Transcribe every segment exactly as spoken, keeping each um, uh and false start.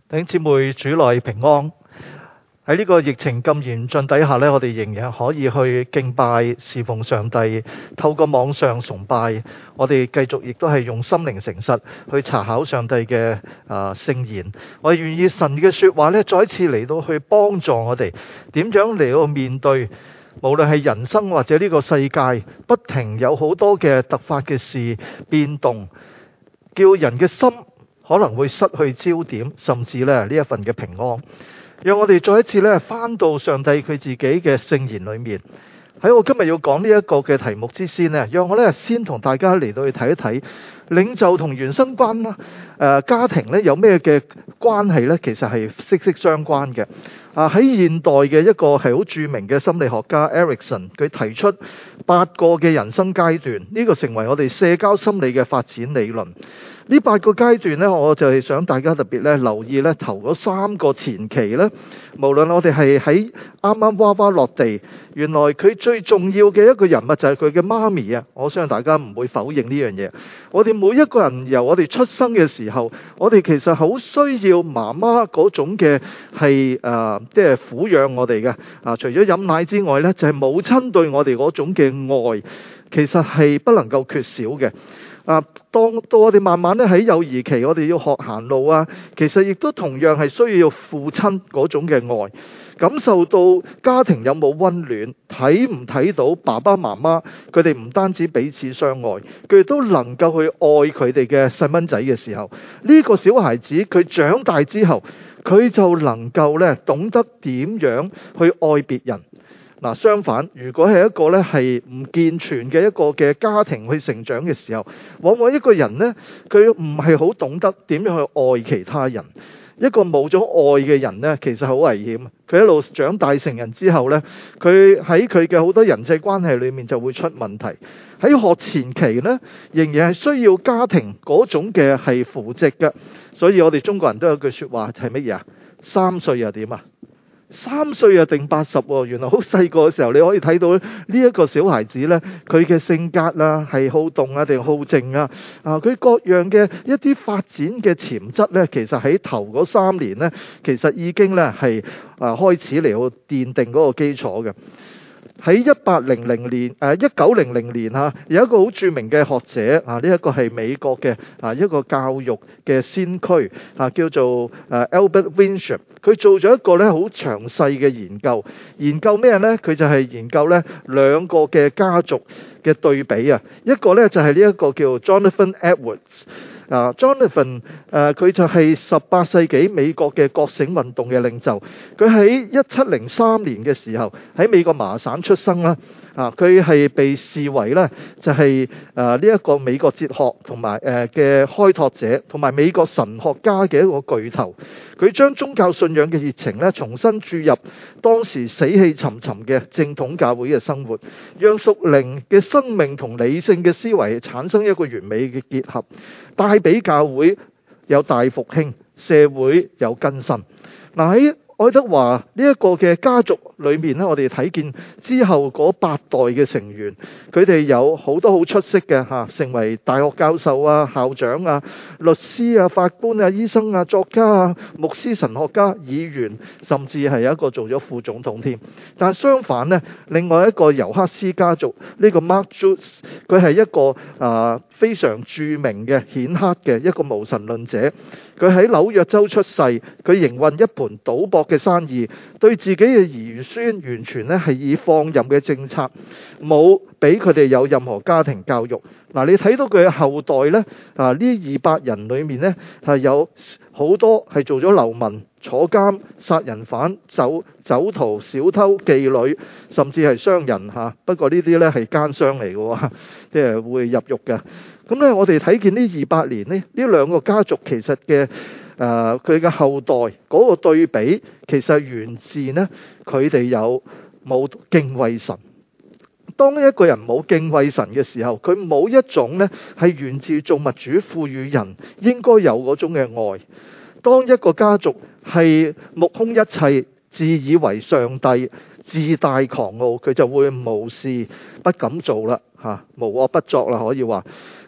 弟兄姊妹，主內平安。喺呢個疫情咁嚴峻底下呢，我哋仍然可以去敬拜侍奉上帝，透過網上崇拜，我哋繼續亦都係用心靈誠實去查考上帝嘅啊聖言。我哋願意神嘅說話呢，再一次嚟到去幫助我哋點樣嚟到面對，無論係人生或者呢個世界，不停有好多嘅突發嘅事變動，叫人嘅心可能會失去焦點，甚至咧呢一份嘅平安。讓我哋再一次咧翻到上帝佢自己嘅聖言裏面。喺我今日要講呢一個嘅題目之先呢，讓我咧先同大家嚟到去睇一睇領袖同原生關啦，誒、呃、家庭咧有咩嘅關係呢？其實係息息相關嘅。啊喺現代嘅一個係好著名嘅心理學家 Erikson， 佢提出八個嘅人生階段，呢、這個成為我哋社交心理嘅發展理論。呢八個階段呢，我就係想大家特別咧留意咧頭嗰三個前期呢，無論我哋係喺啱啱娃娃落地，原來佢最重要嘅一個人物就係佢嘅媽咪啊！我相信大家唔會否認呢樣嘢。我哋每一個人由我哋出生嘅時候，我哋其實好需要媽媽嗰種嘅係誒，即係撫養我哋嘅啊。除咗飲奶之外呢，就係母親對我哋嗰種嘅愛，其實係不能夠缺少嘅。啊，當到我哋慢慢咧喺幼兒期，我哋要學行路啊，其實亦都同樣係需要父親嗰種嘅愛，感受到家庭有冇溫暖，睇唔睇到爸爸媽媽佢哋唔單止彼此相愛，佢哋都能夠去愛佢哋嘅細蚊仔嘅時候，呢個小孩子佢長大之後，佢就能夠咧懂得點樣去愛別人。嗱，相反，如果係一個咧係唔健全嘅一個嘅家庭去成長嘅時候，往往一個人呢，佢唔係好懂得點樣去愛其他人。一個冇咗愛嘅人呢，其實好危險。佢一路長大成人之後呢，佢喺佢嘅好多人際關係裏面就會出問題。喺學前期呢，仍然係需要家庭嗰種嘅係扶植嘅。所以我哋中國人都有句說話係乜嘢啊？三歲又點啊？三歲啊定八十喎，原來好細個嘅時候你可以睇到呢一個小孩子呢，佢嘅性格啊係好動啊定好靜啊，啊佢各樣嘅一啲發展嘅潛質呢，其實喺頭嗰三年呢，其實已經呢係啊開始嚟到奠定嗰個基礎嘅。喺一八零零年誒一九零零年嚇，有一個好著名嘅學者啊，呢一個係美國嘅啊一個教育嘅先驅啊，叫做誒 Albert Winship。佢做咗一個咧好詳細嘅研究，研究咩呢？佢就係研究咧兩個嘅家族嘅對比啊，一個咧就係呢一個叫 Jonathan Edwards。啊 Jonathan 誒佢就係十八世紀美國嘅覺醒運動嘅領袖。佢喺一七零三年嘅時候喺美國麻省出生啦。啊，佢係被視為咧就係誒呢一個美國哲學同埋誒嘅開拓者，同埋美國神學家嘅一個巨頭。佢將宗教信仰嘅熱情咧重新注入當時死氣沉沉嘅正統教會嘅生活，讓屬靈嘅生命同理性嘅思維產生一個完美嘅結合，帶俾教會有大復興，社會有更新。嗱，喺愛德華呢一個嘅家族裏面咧，我哋睇見之後嗰八代嘅成員，佢哋有好多好出色嘅嚇，成為大學教授啊、校長啊、律師啊、法官啊、醫生啊、作家啊、牧師、神學家、議員，甚至係有一個做咗副總統添。但係相反呢，另外一個尤克斯家族呢個 Mark Judge，佢係一個啊非常著名嘅顯赫嘅一個無神論者。佢喺紐約州出世，佢營運一盤賭博嘅生意，對自己嘅兒孫完全咧係以放任嘅政策，冇俾佢哋有任何家庭教育。嗱，你睇到佢嘅後代呢，啊呢二百人裏面呢，係有好多係做咗流民、坐監、殺人犯、走走徒、小偷、妓女，甚至係商人嚇。不過呢啲呢係奸商嚟嘅，即係會入獄嘅。咁咧，我哋睇見呢二百年呢，呢兩個家族其實嘅誒佢嘅後代嗰個對比，其實源自呢，佢哋有冇敬畏神。當一個人冇敬畏神嘅時候，佢冇一種呢係源自造物主賦予人應該有嗰種嘅愛。當一個家族係目空一切，自以為上帝，自大狂傲，佢就會無事不敢做啦嚇，無惡不作啦，可以話。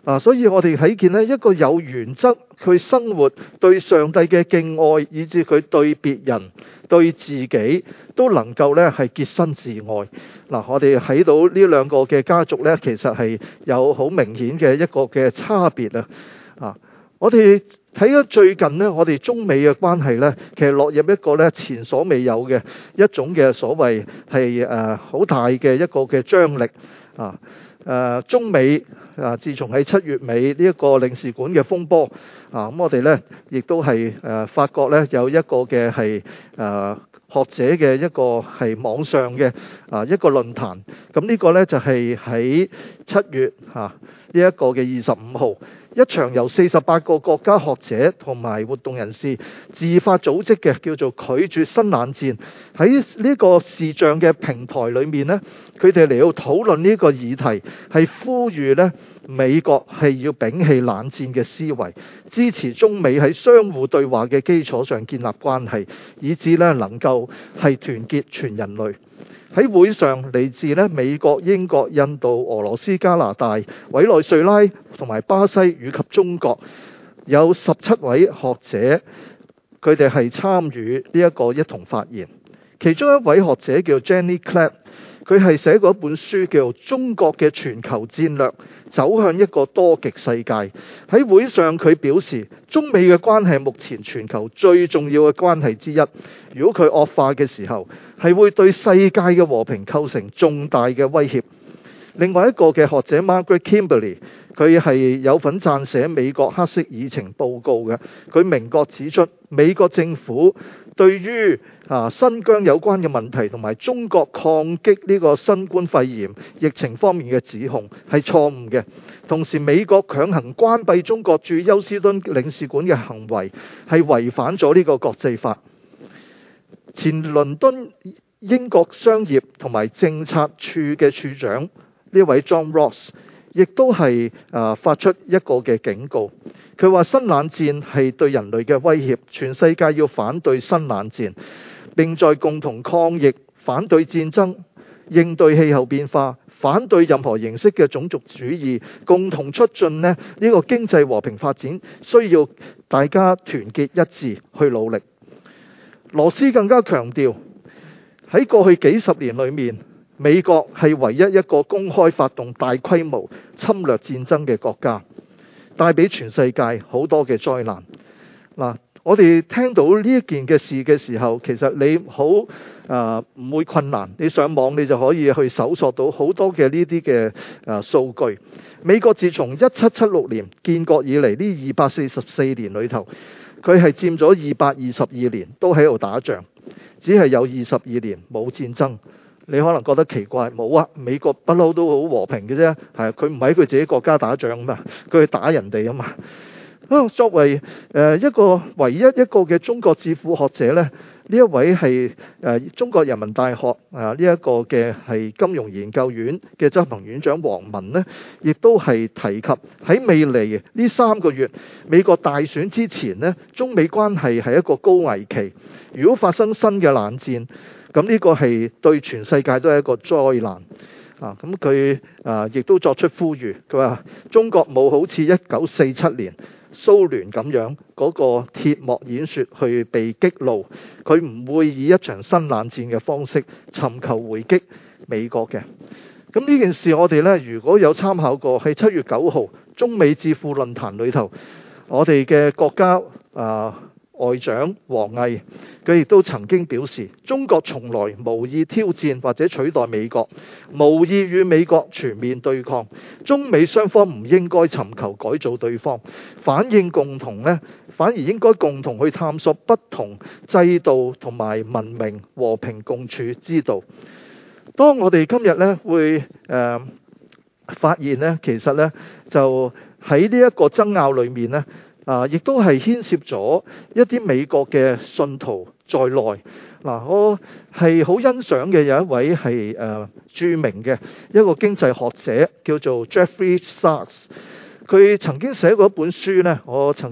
啊，所以我哋睇見呢一個有原則，佢生活對上帝嘅敬愛，以至佢對別人、對自己都能夠呢係潔身自愛。嗱、啊，我哋睇到呢兩個嘅家族呢，其實係有好明顯嘅一個嘅差別啊！啊，我哋睇咗最近呢，我哋中美嘅關係呢，其實落入一個呢前所未有嘅一種嘅所謂係誒好大嘅一個嘅張力啊！誒、呃、中美啊，自從喺七月尾呢一個領事館嘅風波啊，咁我哋呢亦都係誒、呃、發覺呢有一個嘅係誒學者嘅一個係網上嘅啊一個論壇，咁呢個呢就係喺七月嚇呢一個嘅二十五號，一場由四十八個國家學者同埋活動人士自發組織嘅叫做拒絕新冷戰，喺呢個視像嘅平台裏面呢，佢哋嚟到討論呢個議題，係呼籲呢美國係要摒棄冷戰嘅思維，支持中美喺相互對話嘅基礎上建立關係，以致呢能夠係團結全人類。喺會上嚟自呢美國、英國、印度、俄羅斯、加拿大、委內瑞拉同埋巴西以及中國有十七位學者，佢哋係參與呢一個一同發言。其中一位學者叫 Jenny Clapp， 佢係寫過一本書叫《中國嘅全球戰略：走向一個多極世界》。喺會上佢表示，中美嘅關係目前全球最重要嘅關係之一。如果佢惡化嘅時候，係會對世界嘅和平構成重大嘅威脅。另外一個嘅學者 Margaret Kimberley， 佢係有份撰寫美國黑色議程報告嘅。佢明確指出，美國政府對於啊新疆有關嘅問題同埋中國抗擊呢個新冠肺炎疫情方面嘅指控係錯誤嘅。同時，美國強行關閉中國駐休斯敦領事館嘅行為係違反咗呢個國際法。前倫敦英國商業同埋政策處嘅處長呢位 John Ross 亦都係啊發出一個嘅警告，佢話新冷戰係對人類嘅威脅，全世界要反對新冷戰，並在共同抗疫、反對戰爭、應對氣候變化、反對任何形式嘅種族主義，共同促進呢呢個經濟和平發展，需要大家團結一致去努力。羅斯更加強調，喺過去幾十年裏面，美國係唯一一個公開發動大規模侵略戰爭嘅國家，帶俾全世界好多嘅災難。嗱，我哋聽到呢一件嘅事嘅時候，其實你好啊唔會困難，你上網你就可以去搜索到好多嘅呢啲嘅啊數據。美國自從一七七六年建國以嚟呢二百四十四年裏頭，佢係佔咗二百二十二年都喺度打仗，只係有二十二年冇戰爭。你可能覺得奇怪，冇啊，美國不嬲都好和平嘅啫，係佢唔喺佢自己國家打仗啊嘛，佢去打人哋啊嘛。啊，作為誒一個唯一一個嘅中國智庫學者呢，呢一位係誒中國人民大學啊呢一個嘅係金融研究院嘅執行院長黃文呢，亦都係提及喺未來呢三個月美國大選之前呢，中美關係係一個高危期。如果發生新嘅冷戰，咁呢個係對全世界都係一個災難啊！咁佢啊亦都作出呼籲，佢話中國冇好似一九四七年蘇聯咁樣嗰個鐵幕演說去被激怒，佢唔會以一場新冷戰嘅方式尋求回擊美國嘅。咁呢件事我哋呢，如果有參考過，喺七月九號中美智庫論壇裏頭，我哋嘅國家啊外長王毅佢亦都曾經表示，中國從來無意挑戰或者取代美國，無意與美國全面對抗。中美雙方唔應該尋求改造對方，反應共同呢，反而應該共同去探索不同制度同埋文明和平共處之道。當我哋今日呢會誒、呃、發現呢，其實呢就喺呢一個爭拗裏面呢。啊！亦都係牽涉咗一啲美國嘅信徒在內。嗱、啊，我係好欣賞嘅有一位係誒、呃、著名嘅一個經濟學者，叫做 Jeffrey Sachs。佢曾經寫過一本書呢，我曾經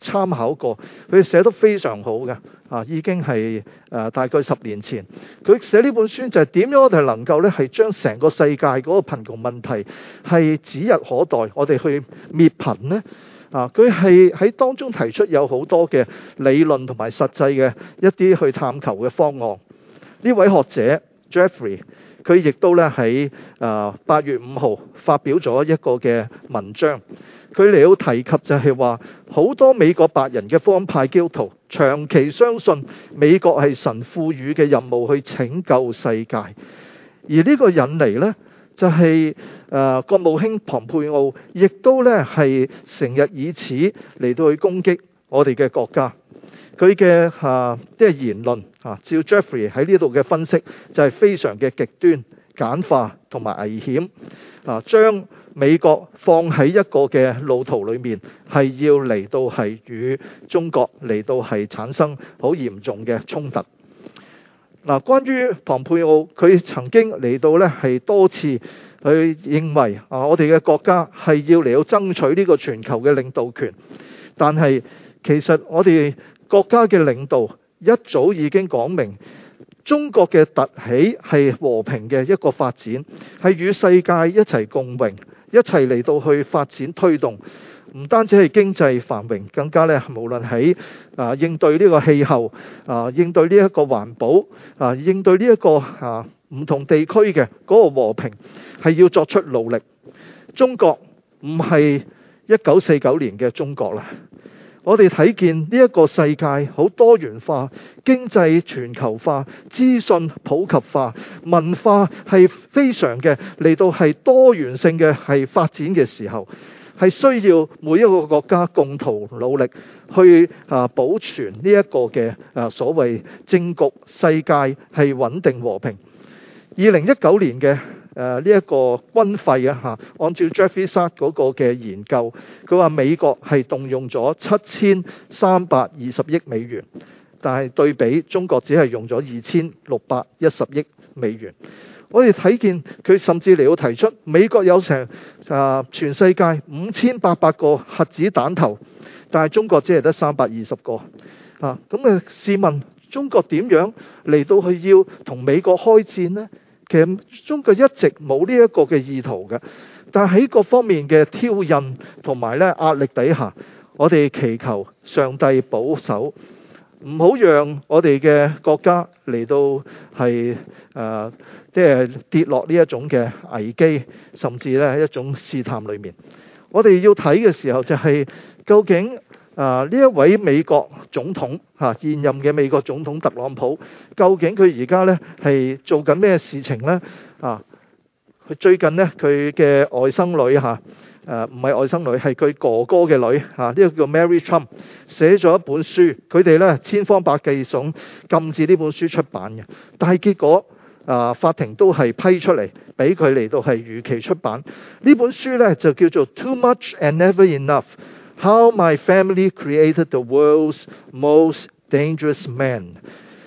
參考過，佢寫得非常好嘅啊，已經係誒、呃、大概十年前，佢寫呢本書就係點樣我哋能夠咧係將成個世界嗰個貧窮問題係指日可待，我哋去滅貧呢？啊，佢係喺當中提出有好多嘅理論同埋實際嘅一啲去探求嘅方案。呢位學者 Jeffrey， 佢亦都咧喺誒八月五號發表咗一個嘅文章，佢嚟到提及就係話，好多美國白人嘅福音派基督徒長期相信美國係神賦予嘅任務去拯救世界，而呢個引嚟呢，就係、是、誒、呃、國務卿蓬佩奧亦都咧係成日以此嚟到去攻擊我哋嘅國家。佢嘅嚇即係言論啊，照 Jeffrey 喺呢度嘅分析就係非常嘅極端、簡化同埋危險啊，將美國放喺一個嘅路途裏面，係要嚟到係與中國嚟到係產生好嚴重嘅衝突。嗱，關於蓬佩奧，佢曾經嚟到呢係多次去認為啊，我哋嘅國家係要嚟到爭取呢個全球嘅領導權，但係其實我哋國家嘅領導一早已經講明，中國嘅崛起係和平嘅一個發展，係與世界一齊共榮，一齊嚟到去發展推動。唔單止係經濟繁榮，更加咧無論喺啊應對呢個氣候啊，應對呢一個環保啊，應對呢一個啊唔同地區嘅嗰個和平，係要作出努力。中國唔係一九四九年嘅中國啦。我哋睇見呢一個世界好多元化，經濟全球化，資訊普及化，文化係非常嘅嚟到係多元性嘅係發展嘅時候，係需要每一個國家共同努力去啊保存呢一個嘅啊所謂政局，世界係穩定和平。二零一九年嘅誒呢一個軍費啊嚇，按照 Jeffrey Sachs 嗰個嘅研究，佢話美國係動用咗七千三百二十億美元，但係對比中國只係用咗二千六百一十億美元。我哋睇見佢甚至嚟到提出，美國有成啊全世界五千八百個核子彈頭，但係中國只係得三百二十個啊！咁嘅試問，中國點樣嚟到去要同美國開戰呢？其實中國一直冇呢一個嘅意圖嘅，但喺各方面嘅挑釁同埋咧壓力底下，我哋祈求上帝保守，唔好讓我哋嘅國家嚟到係誒即係跌落呢一種嘅危機，甚至咧一種試探裏面。我哋要睇嘅時候就係、是、究竟啊呢一位美國總統嚇、啊、現任嘅美國總統特朗普，究竟佢而家呢係做緊咩事情呢？啊，佢最近呢，佢嘅外甥女嚇誒唔係外甥女，係佢哥哥嘅女嚇，呢、啊這個叫 Mary Trump 寫咗一本書，佢哋呢千方百計想禁止呢本書出版嘅，但係結果啊法庭都係批出嚟俾佢嚟到係如期出版。呢本書呢就叫做 Too Much and Never Enough。How my family created the world's most dangerous man.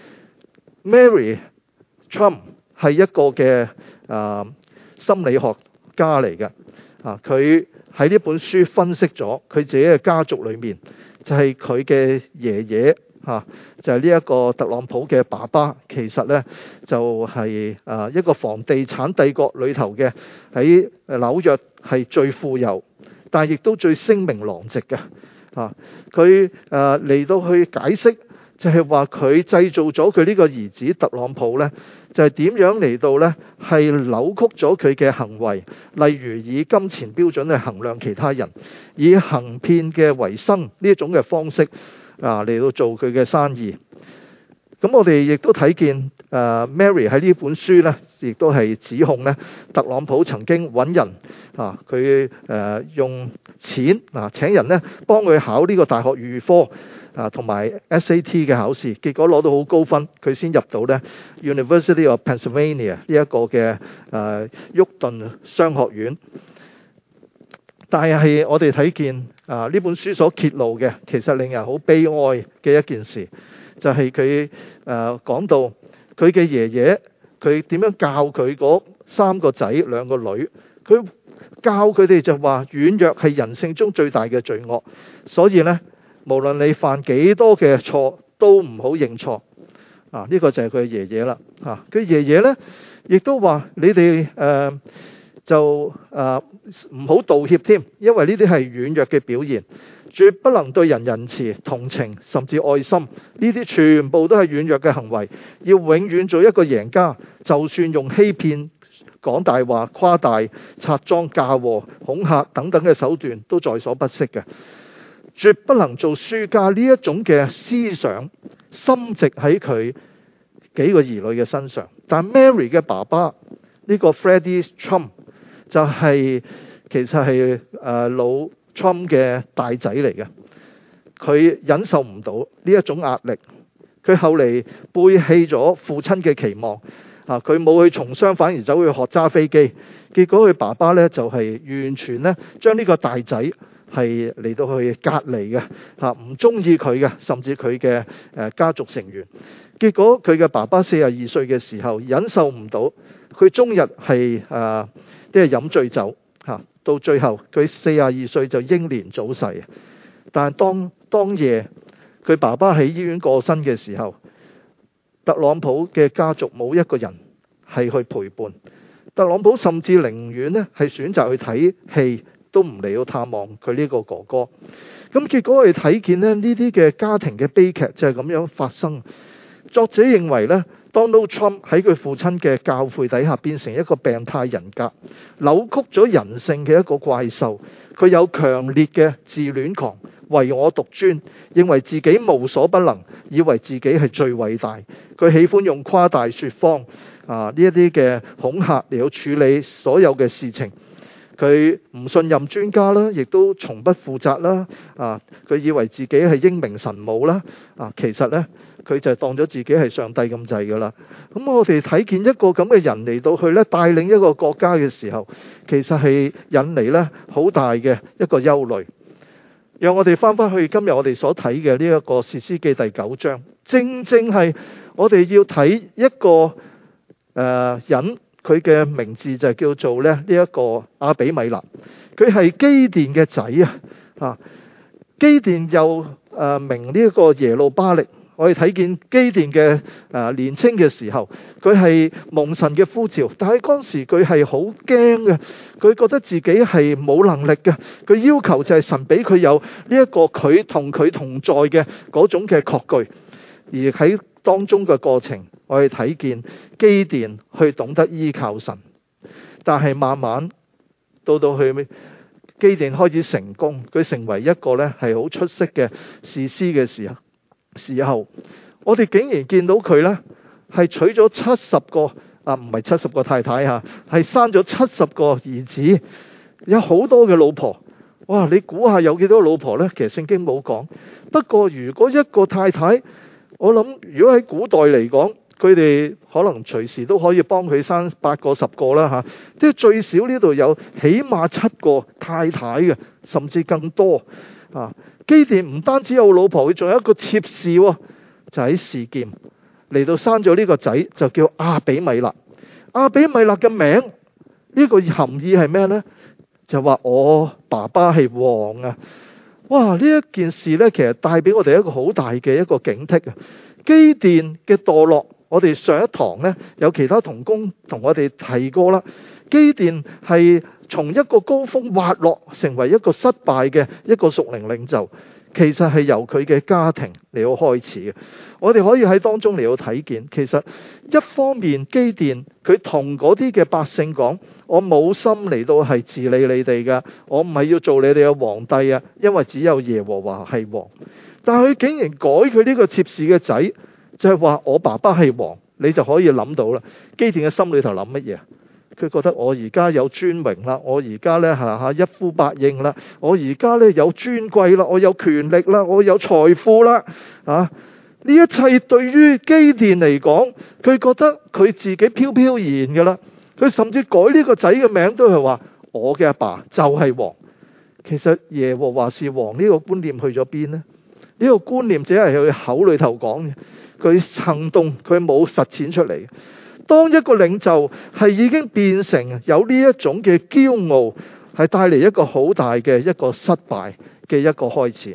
Mary Trump 係一個嘅啊、呃、心理學家嚟嘅啊，佢喺呢本書分析咗佢自己嘅家族裏面，就係佢嘅爺爺嚇，就係呢一個特朗普嘅爸爸，其實呢就係、是、啊一個房地產帝國裏頭嘅，喺紐約係最富有，但係亦都最聲名狼藉嘅啊！佢誒嚟到去解釋，就係話佢製造咗佢呢個兒子特朗普呢，就係、是、點樣嚟到呢？係扭曲咗佢嘅行為，例如以金錢標準去衡量其他人，以行騙嘅為生呢一種嘅方式啊嚟到做佢嘅生意。咁我哋亦都睇見誒 Mary 喺呢本書呢，亦都係指控呢特朗普曾經揾人啊，佢誒用錢啊請人呢幫佢考呢個大學預科啊同埋 S A T 嘅考試，結果攞到好高分，佢先入到呢 University of Pennsylvania 呢一個嘅誒沃頓商學院。但係我哋睇見啊呢本書所揭露嘅，其實令人好悲哀嘅一件事。就係佢誒講到佢嘅爺爺，佢點樣教佢嗰三個仔兩個女，佢教佢哋就話軟弱係人性中最大嘅罪惡，所以呢， 無論你犯幾多嘅錯，都唔好認錯。啊，呢、這個就係佢爺爺啦。啊，佢爺爺呢，亦都話你哋誒、呃、就誒唔好道歉添，因為呢啲係軟弱嘅表現，絕不能對人仁慈、同情甚至愛心，呢啲全部都係軟弱嘅行為。要永遠做一個贏家，就算用欺騙、講大話、誇大、拆贓、嫁禍、恐嚇等等嘅手段都在所不惜嘅，絕不能做輸家。呢一種嘅思想深植喺佢幾個兒女嘅身上。但 Mary 嘅爸爸呢、這個 Freddie Trump 就係、是、其實係誒老 Trump 嘅大仔嚟嘅，佢忍受唔到呢一種壓力，佢後嚟背棄咗父親嘅期望。啊！佢冇去從商，反而走去學揸飛機。結果佢爸爸呢，就係、是、完全呢將呢個大仔係嚟到去隔離嘅，嚇唔中意佢嘅，甚至佢嘅誒家族成員。結果佢嘅爸爸四十二歲嘅時候忍受唔到，佢終日係誒即係飲醉酒嚇，到最後佢四十二歲就英年早逝。但係當當夜佢爸爸喺醫院過身嘅時候，特朗普嘅家族冇一個人係去陪伴，特朗普甚至寧願呢係選擇去睇戲，都唔嚟到探望佢呢個哥哥。咁結果我哋睇見呢呢啲嘅家庭嘅悲劇就係咁樣發生。作者認為呢 Donald Trump 喺佢父親嘅教誨底下變成一個病態人格，扭曲咗人性嘅一個怪獸。佢有強烈嘅自戀狂，唯我獨尊，認為自己無所不能，以為自己係最偉大。佢喜歡用誇大說謊啊呢一啲嘅恐嚇嚟到處理所有嘅事情。佢唔信任專家啦，亦都從不負責啦。啊，佢以為自己係英明神武啦。啊，其實呢，佢就當咗自己係上帝咁滯噶啦。咁我哋睇見一個咁嘅人嚟到去咧帶領一個國家嘅時候，其實係引嚟咧好大嘅一個憂慮。讓我哋翻翻去今日我哋所睇嘅呢一個士師記第九章，正正係我哋要睇一個誒、呃、人，佢嘅名字就叫做咧呢一個亞比米勒，佢係基甸嘅仔啊！啊，基甸又誒名呢一個耶路巴力。我哋睇見基甸嘅誒年青嘅時候，佢係蒙神嘅呼召，但係嗰時佢係好驚嘅，佢覺得自己係冇能力嘅，佢要求就係神俾佢有呢一個佢同佢同在嘅嗰種嘅確據。而喺當中嘅過程，我哋睇見基甸去懂得依靠神，但係慢慢到到去基甸開始成功，佢成為一個咧係好出色嘅士師嘅時候。時候，我哋竟然見到佢呢係娶咗七十個啊，唔係七十個太太吓，係生咗七十個兒子，有好多嘅老婆。哇！你估下有幾多老婆呢？其實聖經冇講。不過如果一個太太，我諗如果喺古代嚟講，佢哋可能隨時都可以幫佢生八個十個啦吓。即係最少呢度有起碼七個太太嘅，甚至更多啊。基甸唔單止有老婆，佢仲有一個妾侍，就喺示劍嚟到生咗呢個仔，就叫亞比米勒。亞比米勒嘅名呢個含義係咩呢？就話我爸爸係王啊！哇！呢一件事呢，其實帶俾我哋一個好大嘅一個警惕啊！基甸嘅墮落，我哋上一堂呢，有其他同工同我哋提過啦。基甸係從一個高峰滑落，成為一個失敗嘅一個屬靈領袖，其實係由佢嘅家庭嚟到開始嘅。我哋可以喺當中嚟到睇見，其實一方面基甸佢同嗰啲嘅百姓講：我冇心嚟到係治理你哋㗎，我唔係要做你哋嘅皇帝啊，因為只有耶和華係王。但係佢竟然改佢呢個妾侍嘅仔，就係話我爸爸係王，你就可以諗到啦。基甸嘅心裏頭諗乜嘢？佢覺得我而家有尊榮啦，我而家呢下下一呼百應啦，我而家呢有尊貴啦，我有權力啦，我有財富啦，啊！呢一切對於基甸嚟講，佢覺得佢自己飄飄然㗎啦。佢甚至改呢個仔嘅名都係話我嘅阿爸就係王。其實耶和華是王呢個觀念去咗邊呢？呢個觀念只係佢口裏頭講嘅，佢行動佢冇實踐出嚟。當一個領袖係已經變成有呢一種嘅驕傲，係帶嚟一個好大嘅一個失敗嘅一個開始。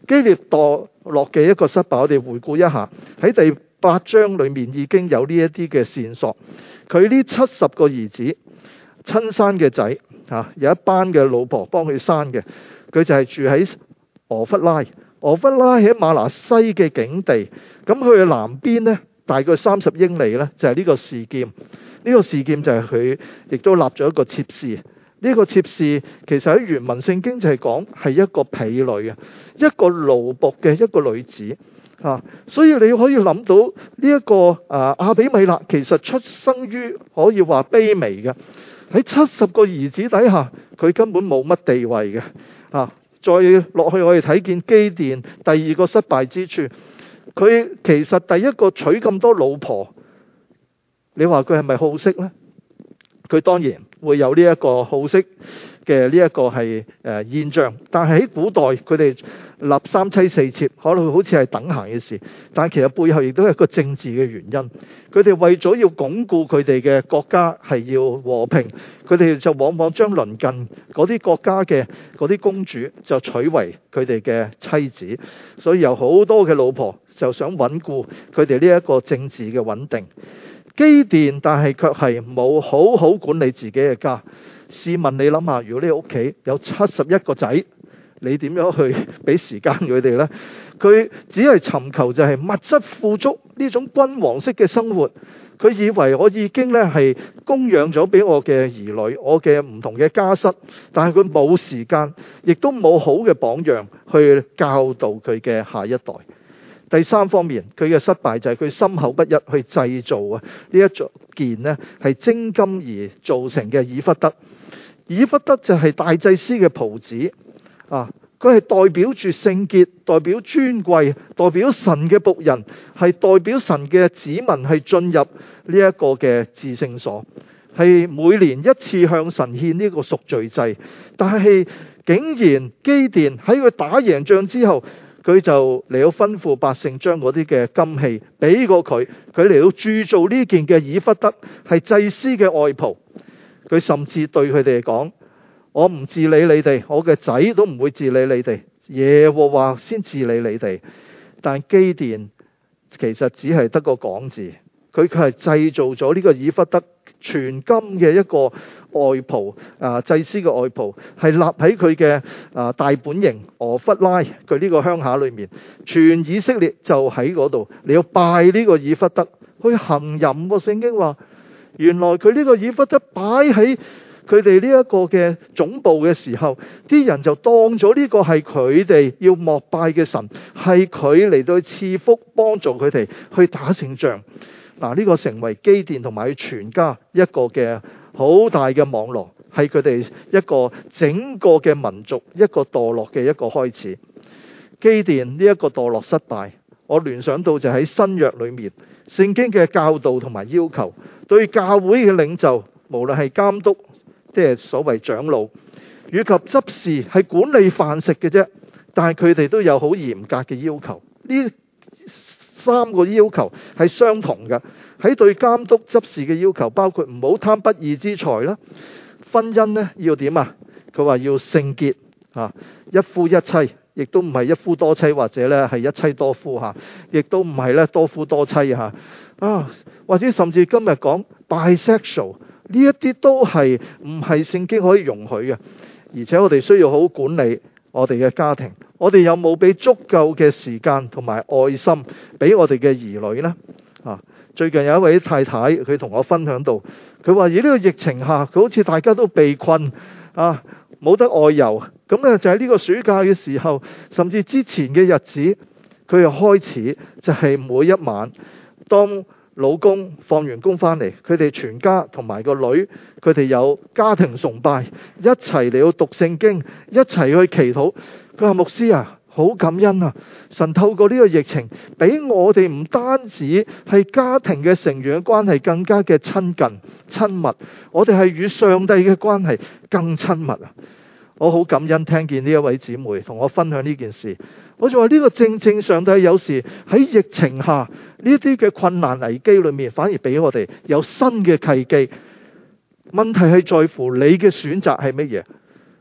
基列墮落嘅一個失敗，我哋回顧一下，喺第八章裏面已經有呢一啲嘅線索。佢呢七十個兒子親生嘅仔嚇，有一班嘅老婆幫佢生嘅，佢就係住喺俄弗拉。俄弗拉喺馬拿西嘅境地，咁佢嘅南邊呢，大概三十英里呢，就係呢個示劍。呢個示劍就係佢亦都立咗一個妾侍。呢個妾侍其實喺原文聖經就係講係一個婢女啊，一個奴僕嘅一個女子啊。所以你可以諗到呢一個啊亞比米勒其實出生於可以話卑微嘅，喺七十個兒子底下，佢根本冇乜地位嘅啊。再落去我哋睇見基甸第二個失敗之處，佢其實第一個娶咁多老婆，你話佢係咪好色呢？佢當然會有呢一個好色嘅呢一個係誒現象，但係喺古代佢哋立三妻四妾，可能好似係等閒嘅事，但其實背後亦都係一個政治嘅原因。佢哋為咗要鞏固佢哋嘅國家係要和平，佢哋就往往將鄰近嗰啲國家嘅嗰啲公主就娶為佢哋嘅妻子，所以有好多嘅老婆就想穩固佢哋呢一個政治嘅穩定。基甸但係卻係冇好好管理自己嘅家。試問你諗下，如果你屋企有七十一個仔，你點樣去俾時間佢哋呢？佢只係尋求就係物質富足呢種君王式嘅生活。佢以為我已經咧係供養咗俾我嘅兒女，我嘅唔同嘅家室，但係佢冇時間，亦都冇好嘅榜樣去教導佢嘅下一代。第三方面，佢嘅失敗就係佢心口不一去製造啊呢一件呢係精金而造成嘅以弗得。以弗得就係大祭司嘅袍子啊，佢係代表住聖潔，代表尊貴，代表神嘅僕人，係代表神嘅子民係進入呢一個嘅至聖所，係每年一次向神獻呢個贖罪祭。但係竟然基甸喺佢打贏仗之後，佢就嚟到吩咐百姓將嗰啲嘅金器俾過佢，佢嚟到鑄造呢件嘅以弗得係祭司嘅外袍。佢甚至對佢哋講：我唔治理你哋，我嘅仔都唔會治理你哋，耶和華先治理你哋。但基甸其實只係得個講字，佢佢係製造咗呢個以弗得全金嘅一個外袍啊，祭司嘅外袍係立喺佢嘅啊大本營俄弗拉佢呢個鄉下裏面，全以色列就喺嗰度你要拜呢個以弗得去行淫。聖經話原來佢呢個以弗得擺喺佢哋呢一個嘅總部嘅時候，啲人就當咗呢個係佢哋要膜拜嘅神，係佢嚟到賜福幫助佢哋去打勝仗。嗱，呢個成為基甸同埋佢全家一個嘅好大嘅網絡，係佢哋一個整個嘅民族一個墮落嘅一個開始。基甸呢一個墮落失敗，我聯想到就喺新約裏面聖經嘅教導同埋要求，對教會嘅領袖，無論係監督，即係所謂長老，以及執事係管理飯食嘅啫，但係佢哋都有好嚴格嘅要求。呢三個要求係相同嘅。喺對監督執事嘅要求，包括唔好貪不義之財啦。婚姻呢要點啊？佢話要聖潔啊，一夫一妻，亦都唔係一夫多妻，或者咧係一妻多夫吓，亦都唔係咧多夫多妻吓啊，或者甚至今日講 bisexual 呢一啲都係唔係聖經可以容許嘅。而且我哋需要好好管理我哋嘅家庭，我哋有冇俾足夠嘅時間同埋愛心俾我哋嘅兒女呢？啊，最近有一位太太佢同我分享到，佢話而呢個疫情下，佢好似大家都被困啊，冇得外遊。咁咧就喺呢個暑假嘅時候，甚至之前嘅日子，佢又開始就係每一晚，當老公放完工翻嚟，佢哋全家同埋個女，佢哋有家庭崇拜，一齊嚟到讀聖經，一齊去祈禱。佢話牧師啊，好感恩啊！神透過呢個疫情，俾我哋唔單止係家庭嘅成員嘅關係更加嘅親近親密，我哋係與上帝嘅關係更親密啊！我好感恩聽見呢一位姊妹同我分享呢件事。我就話呢個正正上帝有時喺疫情下呢啲嘅困難危機裏面，反而俾我哋有新嘅契機。問題係在乎你嘅選擇係乜嘢？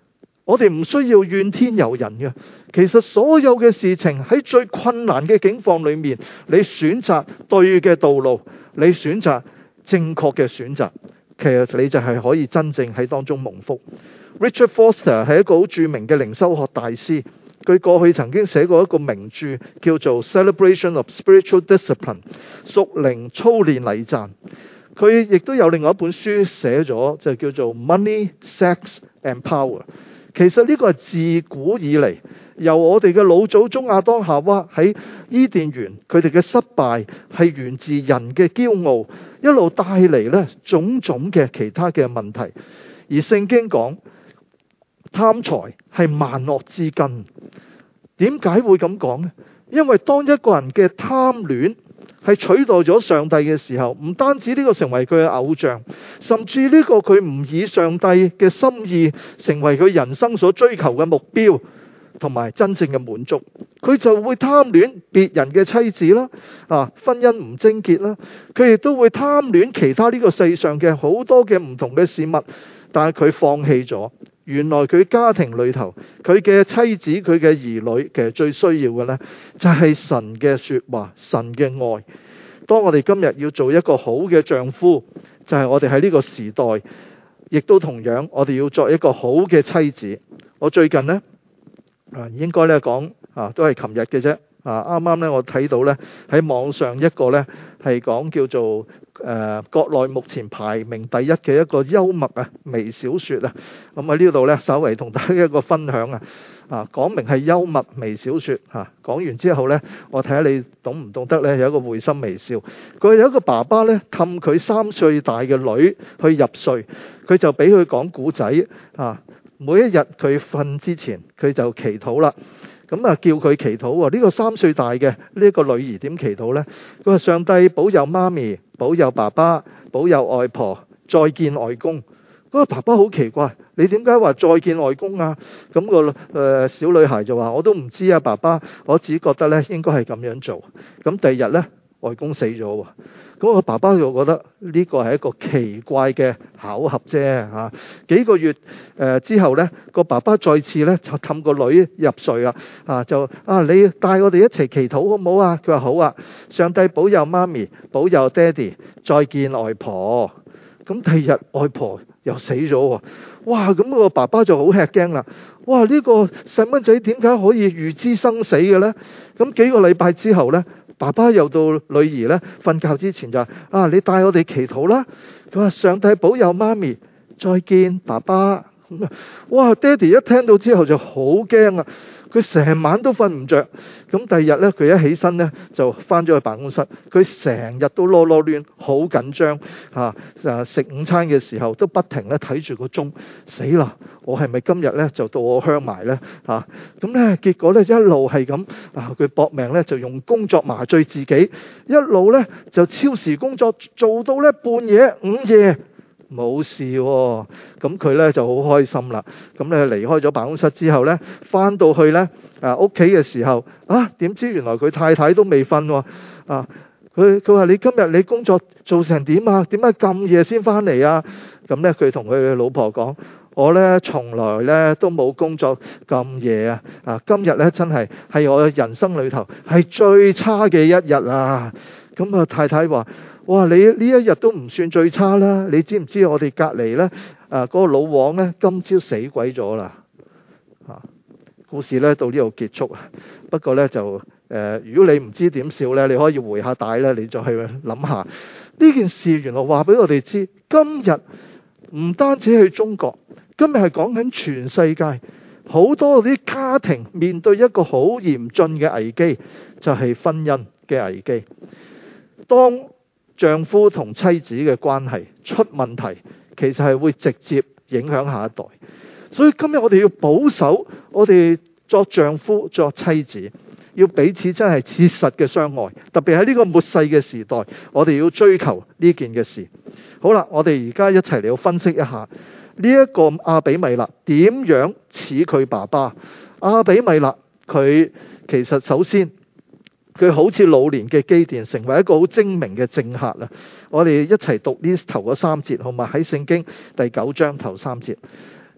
我哋唔需要怨天尤人嘅。其實所有嘅事情喺最困難嘅境況裏面，你選擇對嘅道路，你選擇正確嘅選擇，其實你就係可以真正喺當中蒙福。Richard Foster 係一個好著名嘅靈修學大師，佢過去曾經寫過一個名著叫做 Celebration of Spiritual Discipline 屬靈操練禮讚。佢亦都有另外一本書寫咗，就叫做 Money, Sex and Power。其實呢個係自古以嚟，由我哋嘅老祖宗亞當夏娃喺伊甸園，佢哋嘅失敗係源自人嘅驕傲，一路帶嚟呢種種嘅其他嘅問題。而聖經講貪財係萬惡之根。點解會咁講呢？因為當一個人嘅貪戀係取代咗上帝嘅時候，唔單止呢個成為佢嘅偶像，甚至呢個佢唔以上帝嘅心意成為佢人生所追求嘅目標同埋真正嘅滿足，佢就會貪戀別人嘅妻子啦，啊，婚姻唔貞潔啦，佢亦都會貪戀其他呢個世上嘅好多嘅唔同嘅事物，但係佢放棄咗。原來佢家庭裏頭，佢嘅妻子、佢嘅兒女，其實最需要嘅呢，就係神嘅說話、神嘅愛。當我哋今日要做一個好嘅丈夫，就係我哋喺呢個時代，亦都同樣我哋要作一個好嘅妻子。我最近呢，啊，應該咧講啊，都係琴日嘅啫。啊，啱啱咧我睇到呢，喺網上一個呢，係講叫做誒、呃、國內目前排名第一嘅一個幽默啊微小說啊，咁喺呢度呢，稍微同大家一個分享啊，啊講明係幽默微小說嚇，講、啊、完之後呢，我睇下你懂唔懂得呢？有一個會心微笑。佢有一個爸爸呢，氹佢三歲大嘅女去入睡，佢就俾佢講古仔啊，每一日佢瞓之前佢就祈禱啦。咁啊，叫佢祈禱喎。呢個三歲大嘅呢一個女兒點祈禱呢？佢話：上帝保佑媽咪，保佑爸爸，保佑外婆，再見外公。嗰個爸爸好奇怪，你點解話再見外公啊？咁個誒小女孩就話：我都唔知啊，爸爸，我只覺得呢應該係咁樣做。咁第二日呢，外公死咗喎。咁個爸爸就覺得呢個係一個奇怪嘅巧合啫嚇。幾個月誒之後呢，個爸爸再次呢就氹個女入睡啦。啊，就啊你帶我哋一齊祈禱好唔好啊？佢話好啊。上帝保佑媽咪，保佑爹哋，再見外婆。咁第二日外婆又死咗喎。哇！咁個爸爸就好吃驚啦。哇！呢個細蚊仔點解可以預知生死嘅呢？咁幾個禮拜之後呢，爸爸又到女兒呢瞓覺之前就話：啊，你帶我哋祈禱啦！佢話：上帝保佑媽咪，再見爸爸。哇！爹哋一聽到之後就好驚啊！佢成晚都瞓唔着。咁第二日呢，佢一起身呢，就翻咗去辦公室。佢成日都囉囉攣，好緊張嚇。啊，食午餐嘅時候都不停咧睇住個鐘，死啦！我係咪今日呢就到我鄉埋呢？嚇？咁呢結果呢，一路係咁啊，佢搏命呢就用工作麻醉自己，一路呢就超時工作，做到呢半夜午夜。冇事喎，咁佢呢就好開心啦。咁咧離開咗辦公室之後呢，翻到去呢啊屋企嘅時候啊，點知原來佢太太都未瞓喎。啊，佢佢話：你今日你工作做成點啊？點解咁夜先翻嚟啊？咁呢，佢同佢老婆講：我呢從來呢都冇工作咁夜啊！啊，今日呢真係係我人生裏頭係最差嘅一日啊！咁啊太太話：哇！你呢一日都唔算最差啦，你知唔知我哋隔離呢啊嗰個老王呢今朝死鬼咗啦！啊，故事呢到呢度結束啊。不過呢，就誒、呃，如果你唔知點笑呢，你可以回下帶呢，你再去諗下呢件事。原來話俾我哋知，今日唔單止係中國，今日係講緊全世界好多啲家庭面對一個好嚴峻嘅危機，就係婚姻嘅危機。當丈夫同妻子嘅關係出問題，其實係會直接影響下一代。所以今日我哋要保守我哋作丈夫作妻子，要彼此真係切實嘅相愛。特別喺呢個末世嘅時代，我哋要追求呢件嘅事。好啦，我哋而家一齊嚟到分析一下呢一個亞比米勒點樣似佢爸爸。亞比米勒佢其實首先，佢好似老年嘅基甸，成為一個好精明嘅政客啦。我哋一齊讀呢頭嗰三節，好嘛？喺聖經第九章頭三節，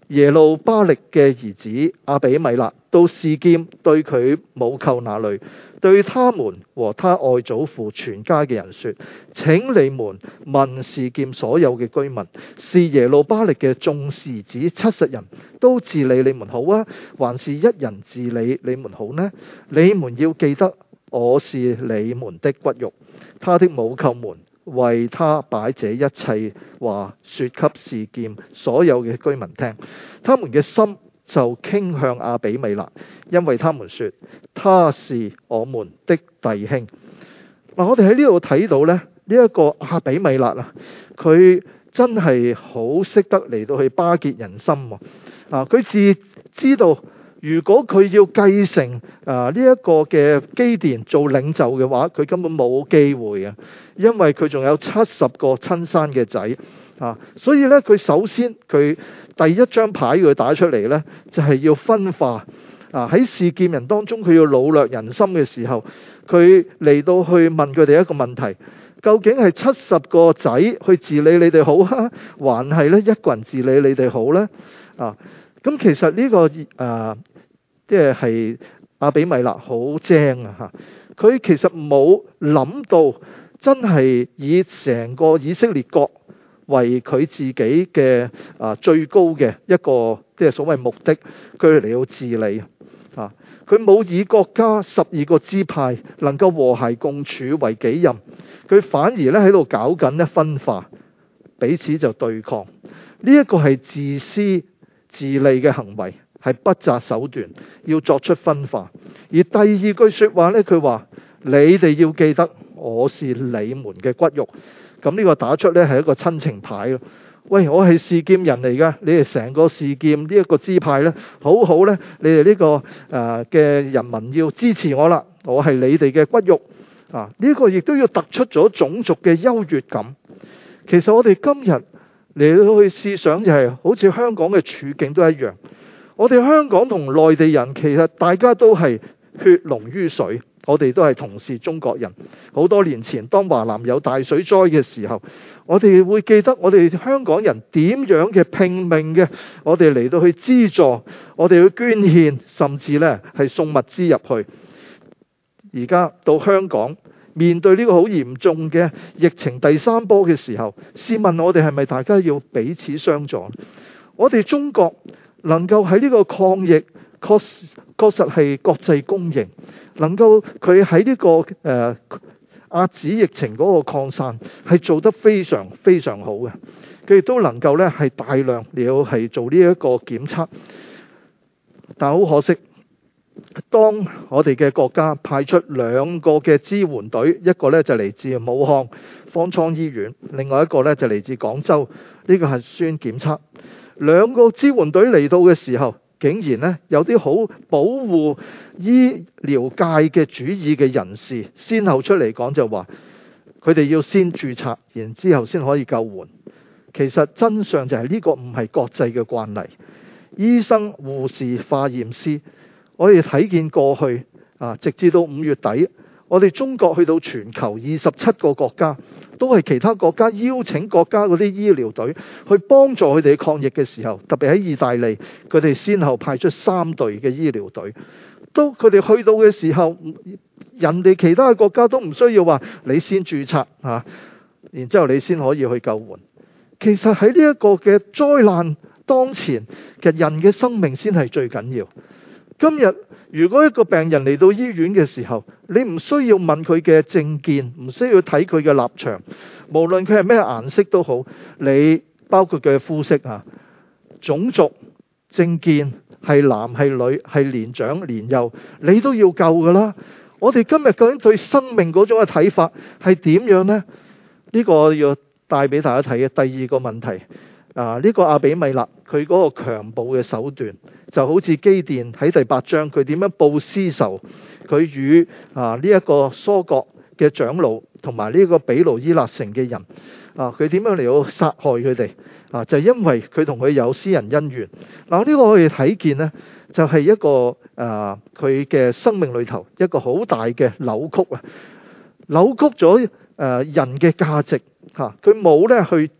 耶路巴力嘅兒子亞比米勒到示劍對佢母舅那裏，對他們和他外祖父全家嘅人說：請你們問示劍所有嘅居民，是耶路巴力嘅眾兒子七十人都治理你們好啊，還是一人治理你們好呢？你們要記得，我是你們的骨肉。他的母舅們為他把這一切話說給示劍所有嘅居民聽，他們嘅心就傾向亞比米勒，因為他們說他是我們的弟兄。嗱，我哋喺呢度睇到咧，呢、這、一個亞比米勒啊，佢真係好識得嚟到去巴結人心啊！佢自知道，如果佢要繼承啊呢一個嘅基甸做領袖嘅話，佢根本冇機會啊，因為佢仲有七十個親生嘅仔啊，所以咧佢首先佢第一張牌佢打出嚟咧，就係要分化啊，喺示劍人當中，佢要擄掠人心嘅時候，佢嚟到去問佢哋一個問題：究竟係七十個仔去治理你哋好啊，還係咧一個人治理你哋好咧？啊！咁其實呢、這個誒，即係係亞比米勒好精啊！嚇，佢其實冇諗到真係以成個以色列國為佢自己嘅啊最高嘅一個即係所謂目的，佢嚟到治理啊！佢冇以國家十二個支派能夠和諧共處為己任，佢反而咧喺度搞緊咧分化，彼此就對抗。呢、這、一個係自私自利嘅行為，係不擇手段要作出分化。而第二句說話呢，佢話：你哋要記得，我是你們嘅骨肉。咁呢個打出呢係一個親情牌咯。喂，我係示劍人嚟噶，你哋成個示劍呢一個支派呢，好好呢，你哋呢、這個誒嘅、呃、人民要支持我啦。我係你哋嘅骨肉啊！呢、這個亦都要突出咗種族嘅優越感。其實我哋今日嚟到去試想就係好似香港嘅處境都一樣，我哋香港同內地人其實大家都係血濃於水，我哋都係同是中國人。好多年前當華南有大水災嘅時候，我哋會記得我哋香港人點樣嘅拼命嘅，我哋嚟到去資助，我哋去捐獻，甚至呢係送物資入去。而家到香港面對呢個好嚴重嘅疫情第三波嘅時候，試問我哋係咪大家要彼此相助？我哋中國能夠喺呢個抗疫確確實係國際公認，能夠佢喺呢個誒遏止疫情嗰個擴散係做得非常非常好嘅，佢亦都能夠咧係大量了係做呢一個檢測，但係好可惜。當我哋嘅國家派出兩個嘅支援隊，一個呢就嚟自武漢方艙醫院，另外一個呢就嚟自廣州呢個核酸檢測，兩個支援隊嚟到嘅時候，竟然呢有啲好保護醫療界嘅主義嘅人士先後出嚟講，就話佢哋要先註冊，然之後先可以救援。其實真相就係呢個唔係國際嘅慣例，醫生、護士、化驗師。我哋睇見過去啊，直至到五月底，我哋中國去到全球二十七個國家，都係其他國家邀請國家嗰啲醫療隊去幫助佢哋抗疫嘅時候，特別喺意大利，佢哋先後派出三隊嘅醫療隊。都佢哋去到嘅時候，人哋其他嘅國家都唔需要話你先註冊啊，然之後你先可以去救援。其實喺呢一個嘅災難當前，其實人嘅生命先係最緊要。今日如果一個病人嚟到醫院嘅時候，你唔需要問佢嘅政見，唔需要睇佢嘅立場，無論佢係咩顏色都好，你包括佢嘅膚色啊、種族、政見，係男係女，係年長年幼，你都要救噶啦。我哋今日究竟對生命嗰種嘅睇法係點樣呢？呢個我要帶俾大家睇嘅第二個問題。啊！呢個亞比米勒佢嗰個強暴嘅手段，就好似基甸喺第八章佢點樣報私仇，佢與啊呢一個疏割嘅長老同埋呢個比努伊勒城嘅人啊，佢點樣嚟到殺害佢哋啊？就係因為佢同佢有私人恩怨。嗱，呢個我哋睇見呢，就係一個啊佢嘅生命裏頭一個好大嘅扭曲啊，扭曲咗誒人嘅價值嚇，佢冇咧去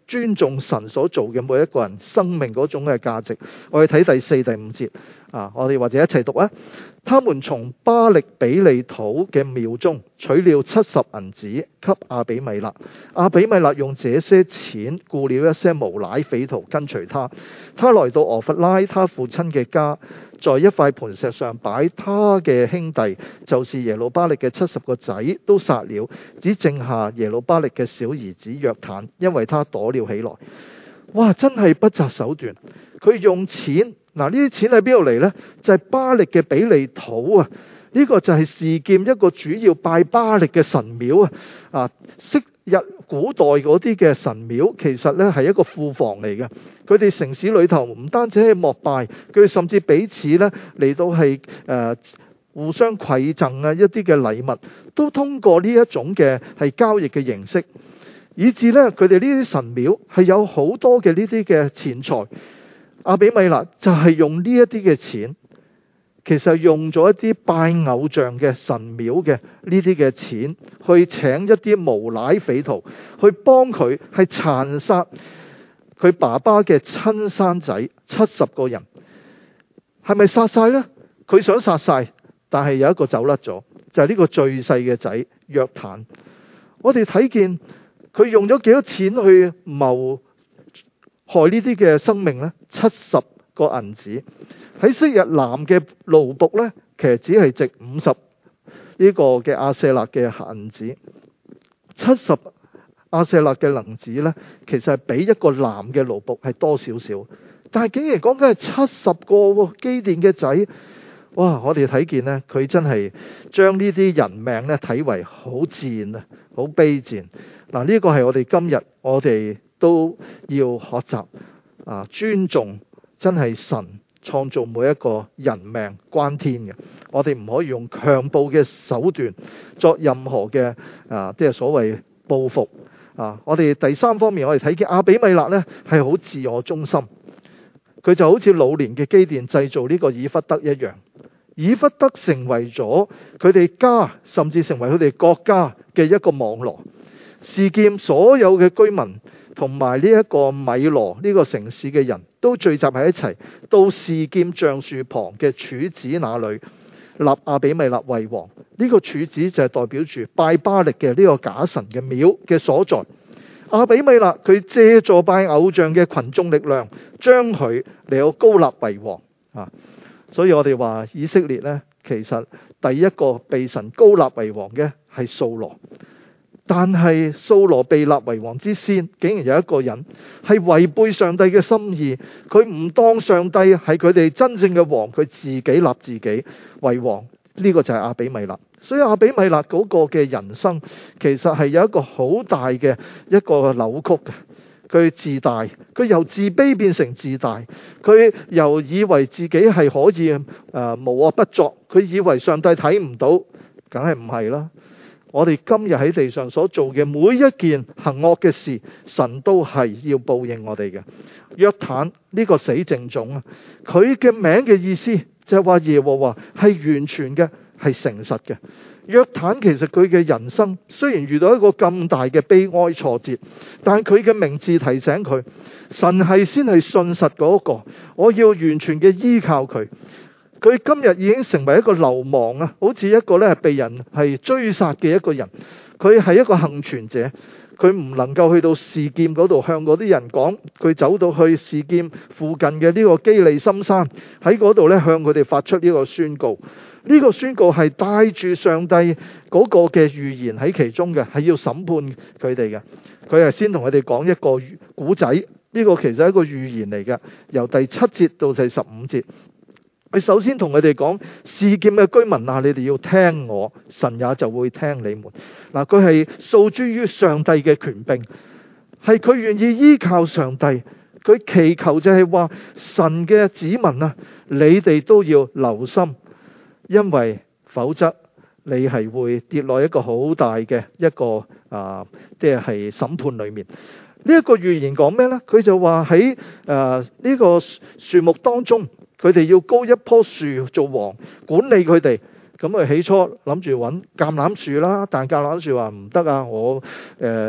尊重神所做嘅每一個人生命嗰種嘅價值。我哋睇第四、第五節啊，我哋或者一齊讀啊。他們從巴力比利土嘅廟中取了七十銀子給亞比米勒，亞比米勒用這些錢雇了一些無賴匪徒跟隨他。他來到俄弗拉他父親嘅家，在一塊磐石上擺他嘅兄弟，就是耶路巴力嘅七十個仔都殺了，只剩下耶路巴力嘅小兒子約坦，因為他躲了起來。哇！真係不擇手段，佢用錢。嗱，呢啲錢喺邊度嚟呢？就係巴力嘅比利土啊！呢個就係示劍一個主要拜巴力嘅神廟啊！啊，昔日古代嗰啲嘅神廟其實呢係一個庫房嚟嘅。佢哋城市裏頭唔單止係膜拜，佢哋甚至彼此呢嚟到係誒、呃、互相饋贈啊一啲嘅禮物，都通過呢一種嘅係交易嘅形式，以至呢，佢哋呢啲神廟係有好多嘅呢啲嘅錢財。亞比米勒就係用呢一啲嘅錢，其實用咗一啲拜偶像嘅神廟嘅呢啲嘅錢，去請一啲無賴匪徒去幫佢係殘殺佢爸爸嘅親生仔七十個人。係咪殺晒呢？佢想殺晒，但係有一個走甩咗，就係呢個最細嘅仔約坦。我哋睇見佢用咗幾多錢去謀害呢啲嘅生命呢？七十個銀子。喺昔日南嘅奴僕呢，其實只係值五十呢個嘅亞舍勒嘅銀子。七十亞舍勒嘅銀子呢，其實係比一個南嘅奴僕係多少少。但係竟然講緊係七十個基甸嘅仔。哇！我哋睇見呢，佢真係將呢啲人命呢睇為好賤啊，好卑賤。嗱，呢個係我哋今日我哋都要學習啊，尊重真係神創造每一個人命關天嘅。我哋唔可以用強暴嘅手段作任何嘅啊，即係所謂報復啊。我哋第三方面，我哋睇見亞比米勒呢係好自我中心，佢就好似老年嘅基甸製造呢個以弗得一樣。以弗得成為咗佢哋家，甚至成為佢哋國家嘅一個網羅。示劍所有嘅居民同埋呢一個米羅呢個城市嘅人都聚集喺一齊，到示劍橡樹旁嘅柱子那裏立亞比米勒為王。呢個柱子就係代表住拜巴力嘅呢個假神嘅廟嘅所在。亞比米勒佢借助拜偶像嘅群眾力量，將佢嚟到高立為王啊！所以我哋話以色列呢，其實第一個被神高立為王嘅係掃羅。但係掃羅被立為王之先，竟然有一個人係違背上帝嘅心意，佢唔當上帝係佢哋真正嘅王，佢自己立自己為王。呢個就係亞比米勒。所以亞比米勒嗰個嘅人生其實係有一個好大嘅一個扭曲嘅。佢自大，佢由自卑變成自大，佢由以為自己係可以誒、呃、無惡不作，佢以為上帝睇唔到，梗係唔係啦。我哋今日喺地上所做嘅每一件行惡嘅事，神都係要報應我哋嘅。約坦呢個死剩種啊，佢嘅名嘅意思就係話耶和華係完全嘅，係誠實嘅。約坦其實佢嘅人生雖然遇到一個咁大嘅悲哀挫折，但佢嘅名字提醒佢，神係先係信實嗰個，我要完全嘅依靠佢。佢今日已經成為一個流亡啊，好似一個咧被人係追殺嘅一個人。佢係一個幸存者，佢唔能夠去到示劍嗰度向嗰啲人講，佢走到去示劍附近嘅呢個基利心山，喺嗰度咧向佢哋發出呢個宣告。呢個宣告係帶住上帝嗰個嘅預言喺其中嘅，係要審判佢哋嘅。佢係先同佢哋講一個古仔，呢個其實係一個預言嚟嘅，由第七節到第十五節。佢首先同佢哋講，示劍嘅居民啊，你哋要聽我，神也就會聽你們。嗱，佢係訴諸於上帝嘅權柄，係佢願意依靠上帝，佢祈求就係話神嘅子民啊，你哋都要留心。因為否則你係會跌落一個好大嘅一個啊，即係審判裏面。呢一個預言講咩呢？佢就話喺誒呢個樹木當中，佢哋要膏一棵樹做王，管理佢哋。咁啊起初諗住揾橄欖樹啦，但橄欖樹話唔得啊，我誒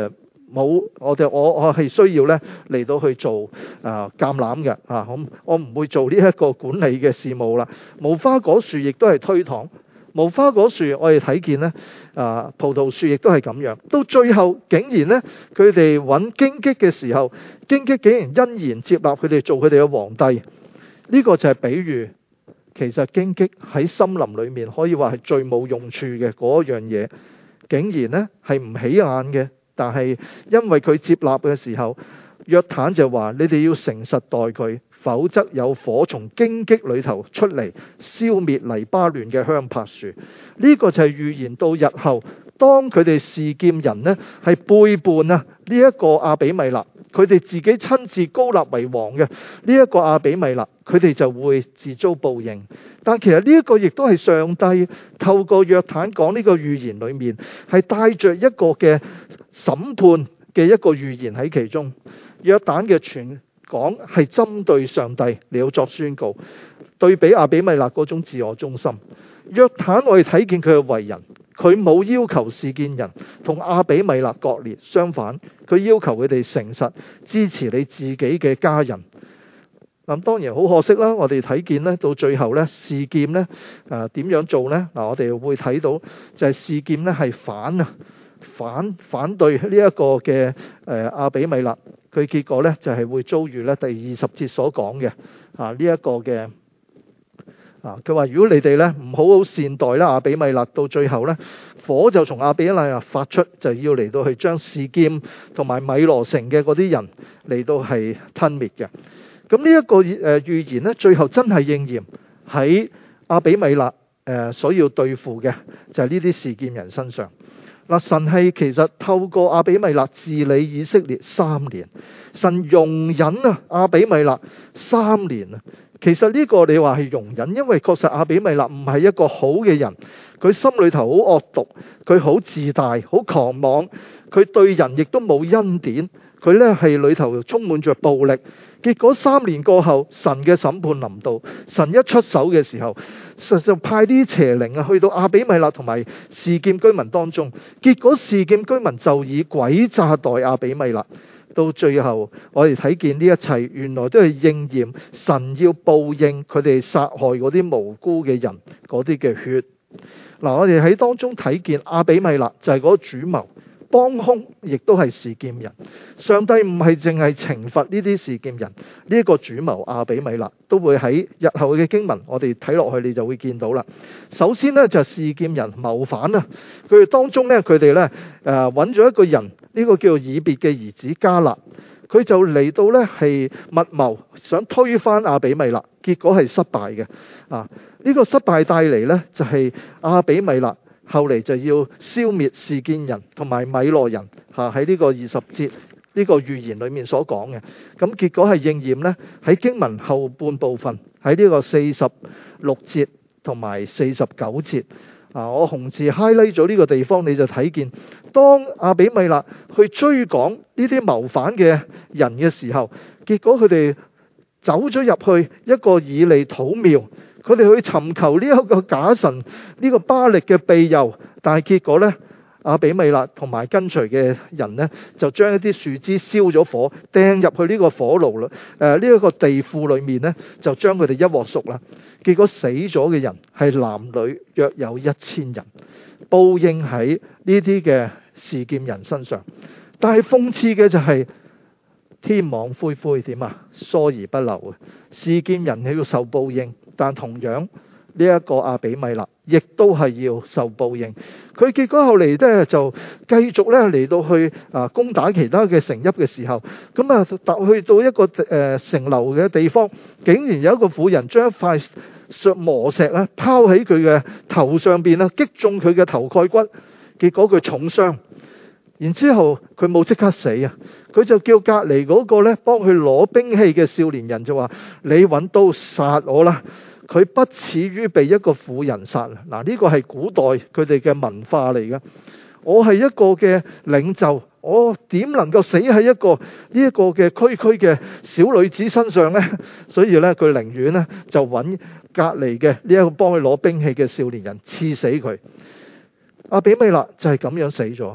冇我哋我我係需要咧嚟到去做啊橄欖嘅啊，我我唔會做呢一個管理嘅事務啦。無花果樹亦都係推搪，無花果樹我哋睇見咧啊，葡萄樹亦都係咁樣。到最後竟然咧，佢哋揾荊棘嘅時候，荊棘竟然欣然接納佢哋做佢哋嘅皇帝。呢個就係比喻，其實荊棘喺森林裏面可以話係最冇用處嘅嗰樣嘢，竟然咧係唔起眼嘅。但係因為佢接納嘅時候，約坦就話：你哋要誠實待佢，否則有火從荊棘裏頭出嚟，消滅黎巴嫩嘅香柏樹。呢個就係預言到日後，當佢哋示劍人呢係背叛啊呢一個亞比米勒，佢哋自己親自膏立為王嘅呢一個亞比米勒，佢哋就會自遭報應。但其實呢一個亦都係上帝透過約坦講呢個預言裏面，係帶着一個嘅審判嘅一個預言喺其中。約坦嘅傳講係針對上帝嚟到作宣告，對比亞比米勒嗰種自我中心。約坦我哋睇見佢嘅為人，佢冇要求示劍人同亞比米勒割裂，相反佢要求佢哋誠實支持你自己嘅家人。咁當然好可惜啦，我哋睇見咧到最後咧示劍咧誒點樣做咧？嗱，我哋會睇到就係示劍咧係反啊反反對呢一個嘅誒亞比米勒，佢結果咧就係會遭遇咧第二十節所講嘅啊呢一個嘅啊佢話如果你哋咧唔好好善待啦亞比米勒，到最後咧火就從亞比米勒發出，就要嚟到去將示劍同埋米羅城嘅嗰啲人嚟到係吞滅嘅。咁呢一個誒預言咧，最後真係應驗喺亞比米勒誒所要對付嘅，就係呢啲示劍人身上。嗱，神係其實透過亞比米勒治理以色列三年，神容忍啊亞比米勒三年啊。其實呢個你話係容忍，因為確實亞比米勒唔係一個好嘅人，佢心裏頭好惡毒，佢好自大，好狂妄，佢對人亦都冇恩典，佢呢係裏頭充滿着暴力。結果三年過後，神嘅審判臨到，神一出手嘅時候，實就派啲邪靈啊去到亞比米勒同埋示劍居民當中，結果示劍居民就以詭詐待亞比米勒。到最後我哋睇見呢一切原來都係應驗神要報應佢哋殺害嗰啲無辜嘅人嗰啲嘅血。嗱，我哋喺當中睇見亞比米勒就係嗰個主謀，幫兇亦都係示劍人。上帝唔係淨係懲罰呢啲示劍人，呢一個主謀亞比米勒都會喺日後嘅經文我哋睇落去你就會見到啦。首先呢，就係示劍人謀反啊，佢哋當中呢，佢哋呢誒揾咗一個人，呢個叫做以別嘅兒子迦勒，佢就嚟到呢係密謀想推翻亞比米勒，結果係失敗嘅啊。呢個失敗帶嚟呢，就係亞比米勒後嚟就要消滅示劍人同埋米羅人嚇，喺呢個二十節呢個預言裏面所講嘅。咁結果係應驗呢，喺經文後半部分，喺呢個四十六節同埋四十九節啊，我紅字 highlight 咗呢個地方，你就睇見當亞比米勒去追趕呢啲謀反嘅人嘅時候，結果佢哋走咗入去一個以利土廟，佢哋去尋求呢一個假神，呢個巴力嘅庇佑，但係結果呢，亞比米勒同埋跟隨嘅人呢，就將一啲樹枝燒咗火，掟入去呢個火爐啦，誒呢一個地庫裏面呢，就將佢哋一鑊熟啦。結果死咗嘅人係男女約有一千人，報應喺呢啲嘅示劍人身上。但係諷刺嘅就係、是、天網恢恢點啊，疏而不漏啊！示劍人係要受報應，但同樣呢一個亞比米勒亦都係要受報應。佢結果後嚟咧就繼續咧嚟到去啊攻打其他嘅城邑嘅時候，咁啊去到一個誒、呃、城樓嘅地方，竟然有一個婦人將一塊磨石咧拋喺佢嘅頭上邊啦，擊中佢嘅頭蓋骨，結果佢重傷。然之後佢冇即刻死啊，佢就叫隔離嗰個咧幫佢攞兵器嘅少年人就話：你揾刀殺我啦！佢不似於被一個婦人殺。嗱，呢個係古代佢哋嘅文化嚟嘅。我係一個嘅領袖，我點能夠死喺一個呢一個嘅區區嘅小女子身上呢？所以咧，佢寧願咧就揾隔離嘅呢一個幫佢攞兵器嘅少年人刺死佢。亞比米勒就係咁樣死咗。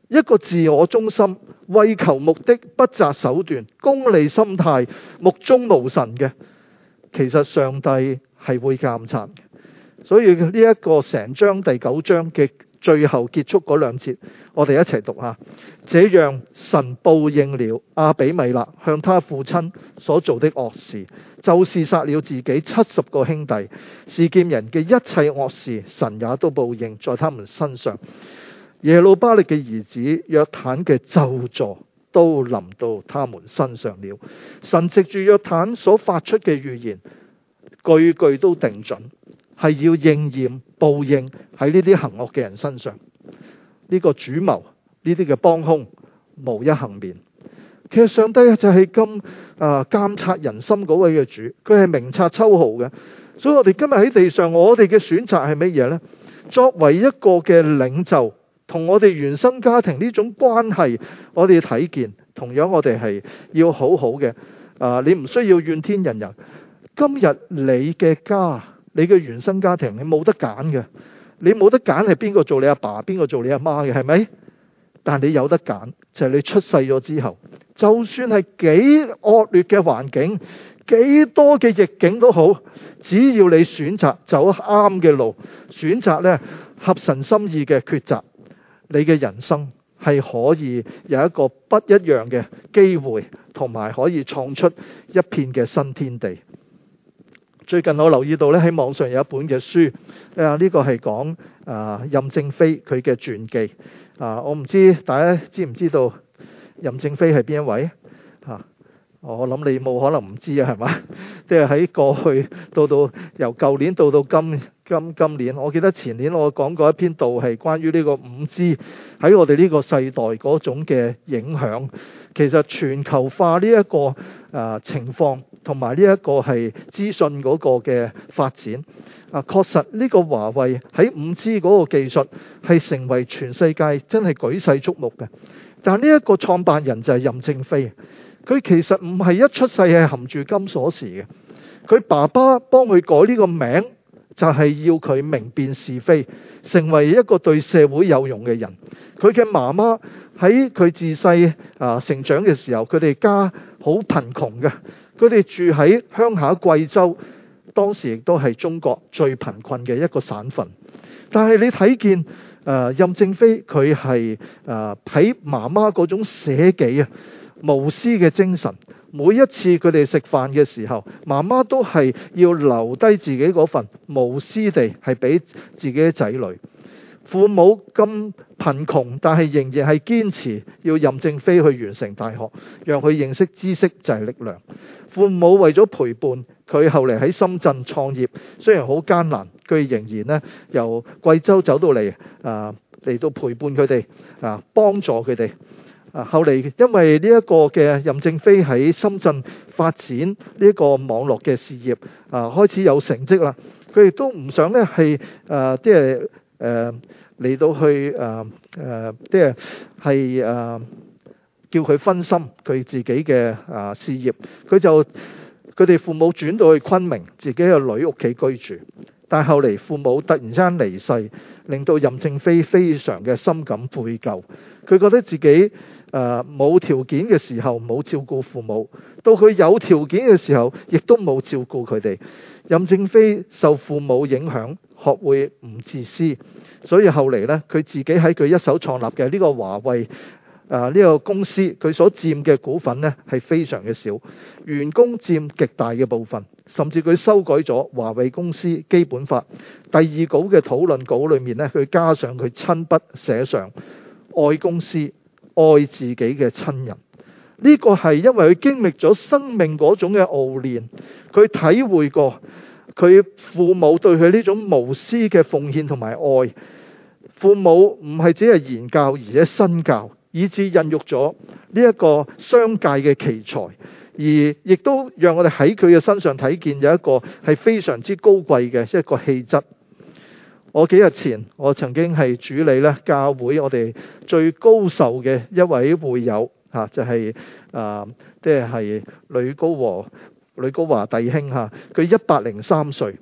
一個自我中心、為求目的、不擇手段、功利心態、目中無神嘅，其實上帝係會監察嘅。所以呢一個成章第九章嘅最後結束嗰兩節，我哋一齊讀下。這樣神報應了亞比米勒向他父親所做的惡事，就是殺了自己七十個兄弟。示劍人嘅一切惡事，神也都報應在他們身上。耶路巴力嘅兒子約坦嘅咒詛都臨到他們身上了。神藉住約坦所發出嘅預言，句句都定準，係要應驗報應喺呢啲行惡嘅人身上。呢個主謀，呢啲嘅幫兇無一幸免。其實上帝就係咁啊監察人心嗰位嘅主，佢係明察秋毫嘅。所以我哋今日喺地上，我哋嘅選擇係乜嘢呢？作為一個嘅領袖，同我哋原生家庭呢種關係，我哋睇見，同樣我哋係要好好嘅。啊，你唔需要怨天尤人。今日你嘅家，你嘅原生家庭，你冇得揀嘅，你冇得揀係邊個做你阿爸，邊個做你阿媽嘅，係咪？但你有得揀，就係你出世咗之後，就算係幾惡劣嘅環境，幾多嘅逆境都好，只要你選擇走啱嘅路，選擇咧合神心意嘅抉擇，你嘅人生係可以有一個不一樣嘅機會，同埋可以創出一片嘅新天地。最近我留意到咧，喺網上有一本嘅書，啊呢個係講啊任正非佢嘅傳記。啊，我唔知大家知唔知道任正非係邊一位？啊，我諗你冇可能唔知啊，係嘛？即係喺過去到到由舊年到到今今今年，我記得前年我講過一篇道係關於呢個五 G 喺我哋呢個世代嗰種嘅影響。其實全球化呢一個啊情況，同埋呢一個係資訊嗰個嘅發展啊，確實呢個華為喺五 G 嗰個技術係成為全世界真係舉世矚目嘅。但呢一個創辦人就係任正非，佢其實唔係一出世係含住金鎖匙嘅，佢爸爸幫佢改呢個名就係要佢明辨是非，成為一個對社會有用嘅人。佢嘅媽媽喺佢自細啊成長嘅時候，佢哋家好貧窮嘅，佢哋住喺鄉下貴州，當時亦都係中國最貧困嘅一個省份。但係你睇見誒任正非佢係誒喺媽媽嗰種捨己啊無私嘅精神，每一次佢哋食飯嘅時候，媽媽都係要留低自己嗰份無私地係俾自己嘅仔女。父母咁貧窮，但係仍然係堅持要任正非去完成大學，讓佢認識知識就係力量。父母為咗陪伴佢，後嚟喺深圳創業，雖然好艱難，佢仍然呢由貴州走到嚟啊嚟到陪伴佢哋啊，幫助佢哋啊。後嚟因為呢一個嘅任正非喺深圳發展呢一個網絡嘅事業啊，開始有成績啦。佢亦都唔想呢係誒即係誒嚟到去誒誒即係係誒叫佢分心佢自己嘅啊事業。佢就佢哋父母轉到去昆明自己嘅女屋企居住，但係後嚟父母突然之間離世，令到任正非非常嘅深感悔疚。佢覺得自己誒冇條件嘅時候冇照顧父母，到佢有條件嘅時候亦都冇照顧佢哋。任正非受父母影響，學會唔自私，所以後嚟呢，佢自己喺佢一手創立嘅呢個華為啊呢個公司，佢所佔嘅股份呢係非常嘅少，員工佔極大嘅部分，甚至佢修改咗華為公司基本法第二稿嘅討論稿裏面呢，佢加上佢親筆寫上愛公司、愛自己嘅親人。呢個係因為佢經歷咗生命嗰種嘅熬練，佢體會過佢父母對佢呢種無私嘅奉獻同埋愛。父母唔係只係言教，而且身教，以致孕育咗呢一個商界嘅奇才，而亦都讓我哋喺佢嘅身上睇見有一個係非常之高貴嘅一個氣質。我幾日前我曾經係主理咧教會我哋最高壽嘅一位會友嚇，就係啊即係呂高和呂高華弟兄嚇，佢一百零三歲，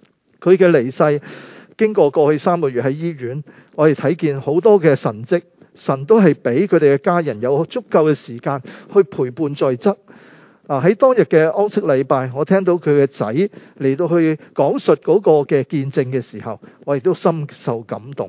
佢嘅離世經過過去三個月喺醫院，我哋睇見好多嘅神蹟神都係俾佢哋嘅家人有足夠嘅時間去陪伴在側。啊！喺當日嘅安息禮拜，我聽到佢嘅仔嚟到去講述嗰個嘅見證嘅時候，我亦都深受感動。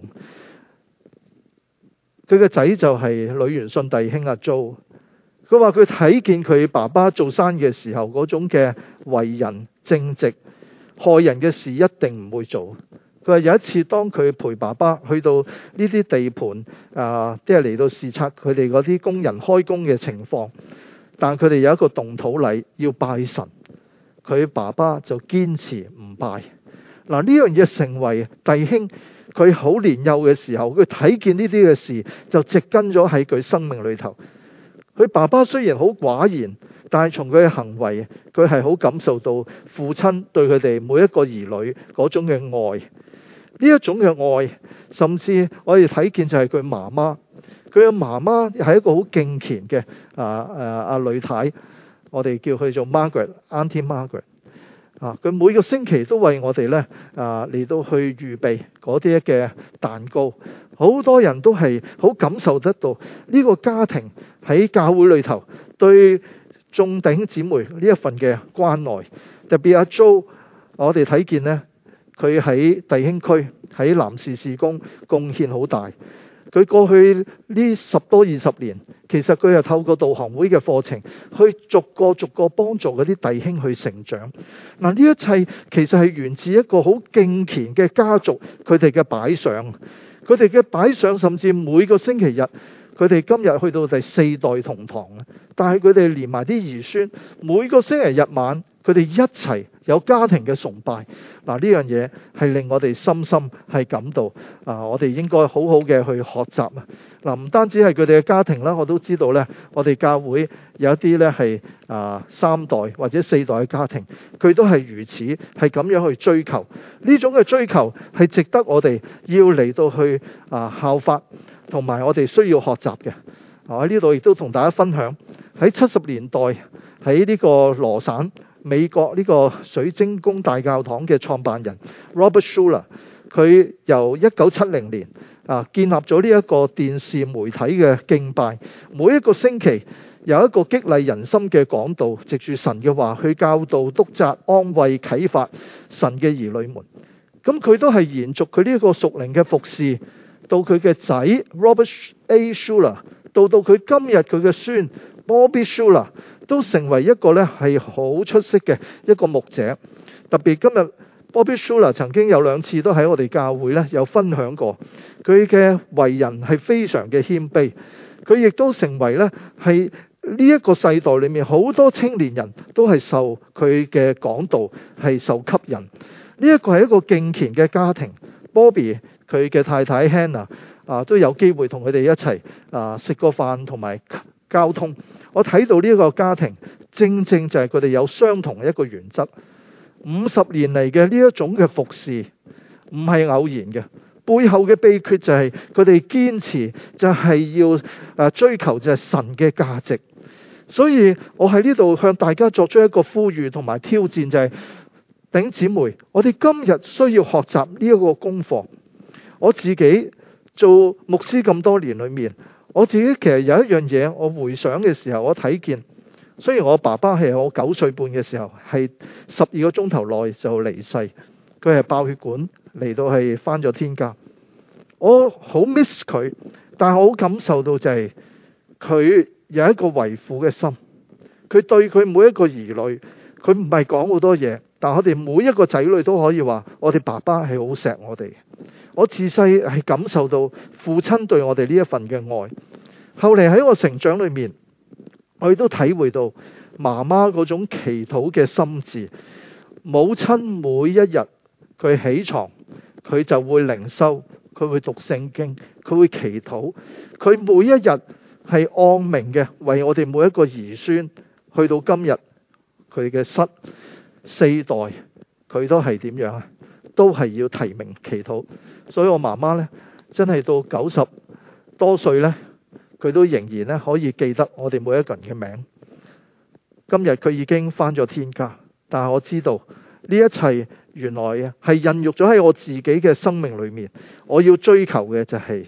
佢嘅仔就係呂元信弟兄阿 Jo， 佢話佢睇見佢爸爸做生意嘅時候嗰種嘅為人正直，害人嘅事一定唔會做。佢話有一次當佢陪爸爸去到呢啲地盤啊，即係嚟到視察佢哋嗰啲工人開工嘅情況。但佢哋有一個動土禮要拜神，佢爸爸就堅持唔拜。嗱，呢樣嘢成為弟兄佢好年幼嘅時候，佢睇見呢啲嘅事就植根咗喺佢生命裏頭。佢爸爸雖然好寡言，但係從佢嘅行為，佢係好感受到父親對佢哋每一個兒女嗰種嘅愛。呢一種嘅愛，甚至我哋睇見就係佢媽媽。佢嘅媽媽係一個好敬虔嘅啊啊阿女太，我哋叫佢做 Margaret，Auntie Margaret。啊，佢每個星期都為我哋咧啊嚟到去預備嗰啲嘅蛋糕。好多人都係好感受得到呢個家庭喺教會裏頭對眾弟兄姊妹呢一份嘅關愛。特別阿 Jo， 我哋睇見呢，佢喺弟兄區喺男士事工貢獻好大。佢過去呢十多二十年，其實佢係透過導航會嘅課程，去逐個逐個幫助嗰啲弟兄去成長。嗱，呢一切其實係源自一個好敬虔嘅家族，佢哋嘅擺上，佢哋嘅擺上，甚至每個星期日，佢哋今日去到第四代同堂，但係佢哋連埋啲兒孫，每個星期日晚，佢哋一齊有家庭嘅崇拜。嗱，呢樣嘢係令我哋深深係感到啊，我哋應該好好嘅去學習啊！嗱，唔單止係佢哋嘅家庭啦，我都知道呢，我哋教會有一啲呢係啊三代或者四代嘅家庭，佢都係如此，係咁樣去追求。呢種嘅追求係值得我哋要嚟到去啊效法，同埋我哋需要學習嘅。我喺呢度亦都同大家分享，喺七十年代喺呢個羅省，美國呢個水晶宮大教堂嘅創辦人 Robert Schuller， 佢由一九七零年啊建立咗呢一個電視媒體嘅敬拜，每一個星期有一個激勵人心嘅講道，藉住神嘅話去教導、督責、安慰、啟發神嘅兒女們。咁佢都係延續佢呢個屬靈嘅服侍，到佢嘅仔 Robert A. Schuller， 到到佢今日佢嘅孫 Bobby Schuller，都成為一個咧係好出色嘅一個牧者。特別今日 Bobby Schuller 曾經有兩次都喺我哋教會咧有分享過，佢嘅為人係非常嘅謙卑，佢亦都成為咧係呢一個世代裏面好多青年人都係受佢嘅講道係受吸引。呢一個係一個敬虔嘅家庭。 Bobby 佢嘅太太 Hannah 啊都有機會同佢哋一齊啊食個飯同埋交通。我睇到呢一個家庭，正正就係佢哋有相同嘅一個原則。五十年嚟嘅呢一種嘅服侍，唔係偶然嘅，背後嘅秘訣就係佢哋堅持，就係要誒追求就係神嘅價值。所以我喺呢度向大家作出一個呼籲同埋挑戰，就係弟兄姊妹，我哋今日需要學習呢一個功課。我自己做牧師咁多年裏面，我自己其實有一樣嘢，我回想嘅時候，我睇見，雖然我爸爸係我九歲半嘅時候，係十二個鐘頭內就離世，佢係爆血管嚟到係返咗天家。我好 miss 佢，但係我好感受到就係佢有一個為父嘅心，佢對佢每一個兒女，佢唔係講好多嘢，但我哋每一個仔女都可以話，我哋爸爸係好錫我哋。我自細係感受到父親對我哋呢一份嘅愛。後嚟喺我成長裏面，我亦都體會到媽媽嗰種祈禱嘅心志。母親每一日佢起床，佢就會靈修，佢會讀聖經，佢會祈禱。佢每一日係按名嘅為我哋每一個兒孫，去到今日佢嘅失四代，佢都係點樣啊？都係要提名祈禱。所以我媽媽呢，真係到九十多歲呢，佢都仍然咧可以記得我哋每一個人嘅名。今日佢已經返咗天家，但係我知道呢一切原來係孕育咗喺我自己嘅生命裏面。我要追求嘅就係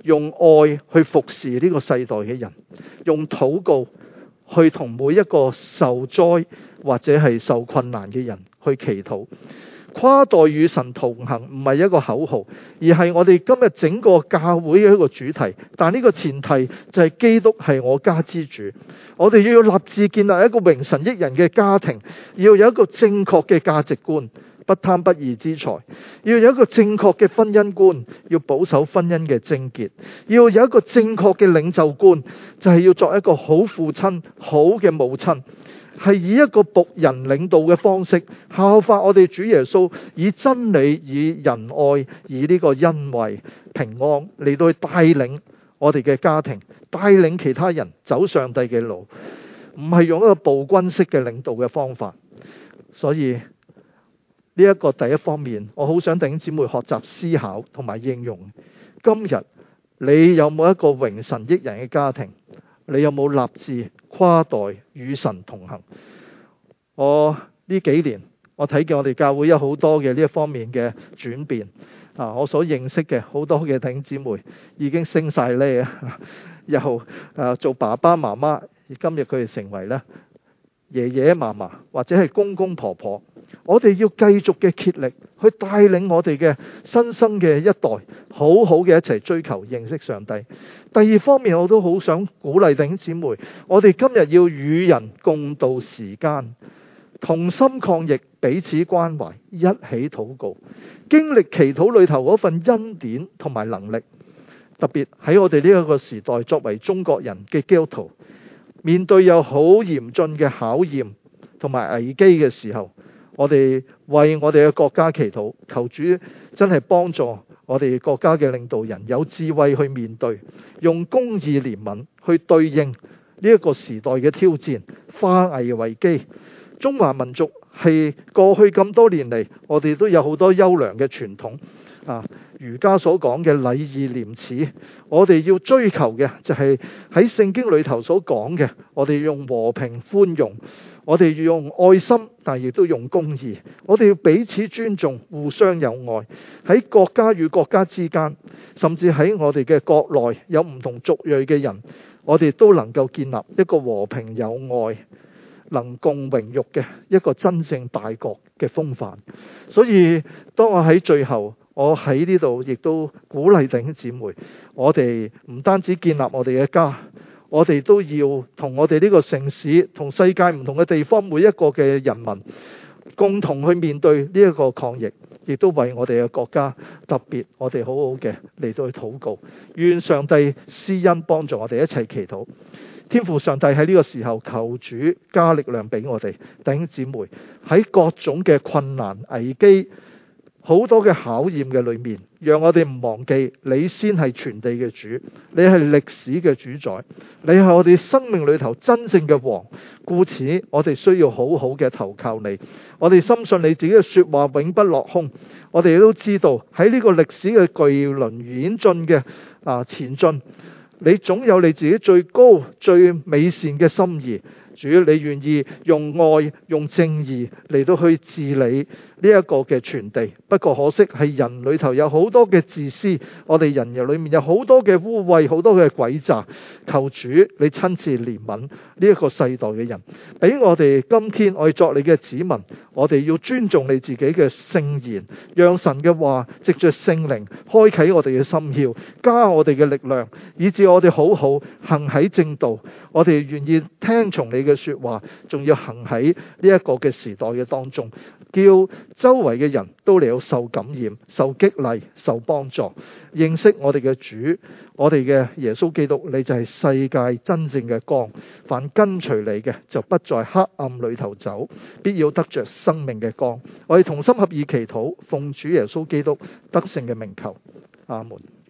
用愛去服侍呢個世代嘅人，用禱告去同每一個受災或者係受困難嘅人去祈禱。跨代與神同行唔係一個口號，而係我哋今日整個教會嘅一個主題。但呢個前提就係基督係我家之主。我哋要立志建立一個榮神益人嘅家庭，要有一個正確嘅價值觀，不貪不義之財，要有一個正確嘅婚姻觀，要保守婚姻嘅貞潔，要有一個正確嘅領袖觀，就係要作一個好父親、好嘅母親，係以一個僕人領導嘅方式效法我哋主耶穌，以真理、以仁愛、以呢個恩惠、平安嚟到去帶領我哋嘅家庭，帶領其他人走上帝嘅路，唔係用一個暴君式嘅領導嘅方法。所以呢一個第一方面，我好想弟兄姊妹學習思考同埋應用。今日你有冇一個榮神益人嘅家庭？你有冇立志跨代與神同行？我呢幾年我睇見我哋教會有好多嘅呢一方面嘅轉變啊！我所認識嘅好多嘅弟兄姊妹已經升晒呢，又啊做爸爸媽媽，而今日佢哋成為咧爺爺嫲嫲或者係公公婆婆。我哋要繼續嘅竭力去帶領我哋嘅新生嘅一代，好好嘅一齊追求認識上帝。第二方面，我都好想鼓勵弟兄姊妹，我哋今日要與人共度時間，同心抗疫，彼此關懷，一起禱告，經歷祈禱裏頭嗰份恩典同埋能力。特別喺我哋呢一個時代，作為中國人嘅基督徒，面對有好嚴峻嘅考驗同埋危機嘅時候，我哋為我哋嘅國家祈禱，求主真係幫助我哋國家嘅領導人有智慧去面對，用公義憐憫去對應呢一個時代嘅挑戰，化危為機。中華民族係過去咁多年嚟，我哋都有好多優良嘅傳統啊，儒家所講嘅禮義廉恥，我哋要追求嘅就係喺聖經裏頭所講嘅，我哋用和平寬容，我哋要用愛心，但亦都用公義。我哋要彼此尊重，互相友愛。喺國家與國家之間，甚至喺我哋嘅國內有唔同族裔嘅人，我哋都能夠建立一個和平友愛、能共榮辱嘅一個真正大國嘅風範。所以當我喺最後，我喺呢度亦都鼓勵弟兄姊妹，我哋唔單止建立我哋嘅家，我哋都要同我哋呢個城市、同世界唔同嘅地方每一個嘅人民共同去面對呢一個抗疫，亦都為我哋嘅國家特別我哋好好嘅嚟到去禱告，願上帝施恩幫助我哋一齊祈禱。天父上帝喺呢個時候，求主加力量俾我哋弟兄姊妹，喺各種嘅困難危機好多嘅考驗嘅裏面，讓我哋唔忘記你先係全地嘅主，你係歷史嘅主宰，你係我哋生命裏頭真正嘅王。故此我哋需要好好嘅投靠你，我哋深信你自己嘅說話永不落空。我哋都知道喺呢個歷史嘅巨輪演進嘅啊前進，你總有你自己最高最美善嘅心意。主，你願意用愛用正義嚟到去治理呢一個嘅全地，不過可惜係人裏頭有好多嘅自私，我哋人人裏面有好多嘅污穢，好多嘅詭詐。求主你親自憐憫呢一個世代嘅人，俾我哋今天我哋作你嘅子民，我哋要尊重你自己嘅聖言，讓神嘅話藉着聖靈開啟我哋嘅心竅，加我哋嘅力量，以致我哋好好行喺正道。我哋願意聽從你嘅說話，仲要行喺呢一個嘅時代嘅當中，叫周圍嘅人都嚟到受感染、受激勵、受幫助，認識我哋嘅主，我哋嘅耶穌基督，你就係世界真正嘅光。凡跟隨你嘅，就不在黑暗裏頭走，必要得着生命嘅光。我哋同心合意祈禱，奉主耶穌基督得勝嘅名求，阿門。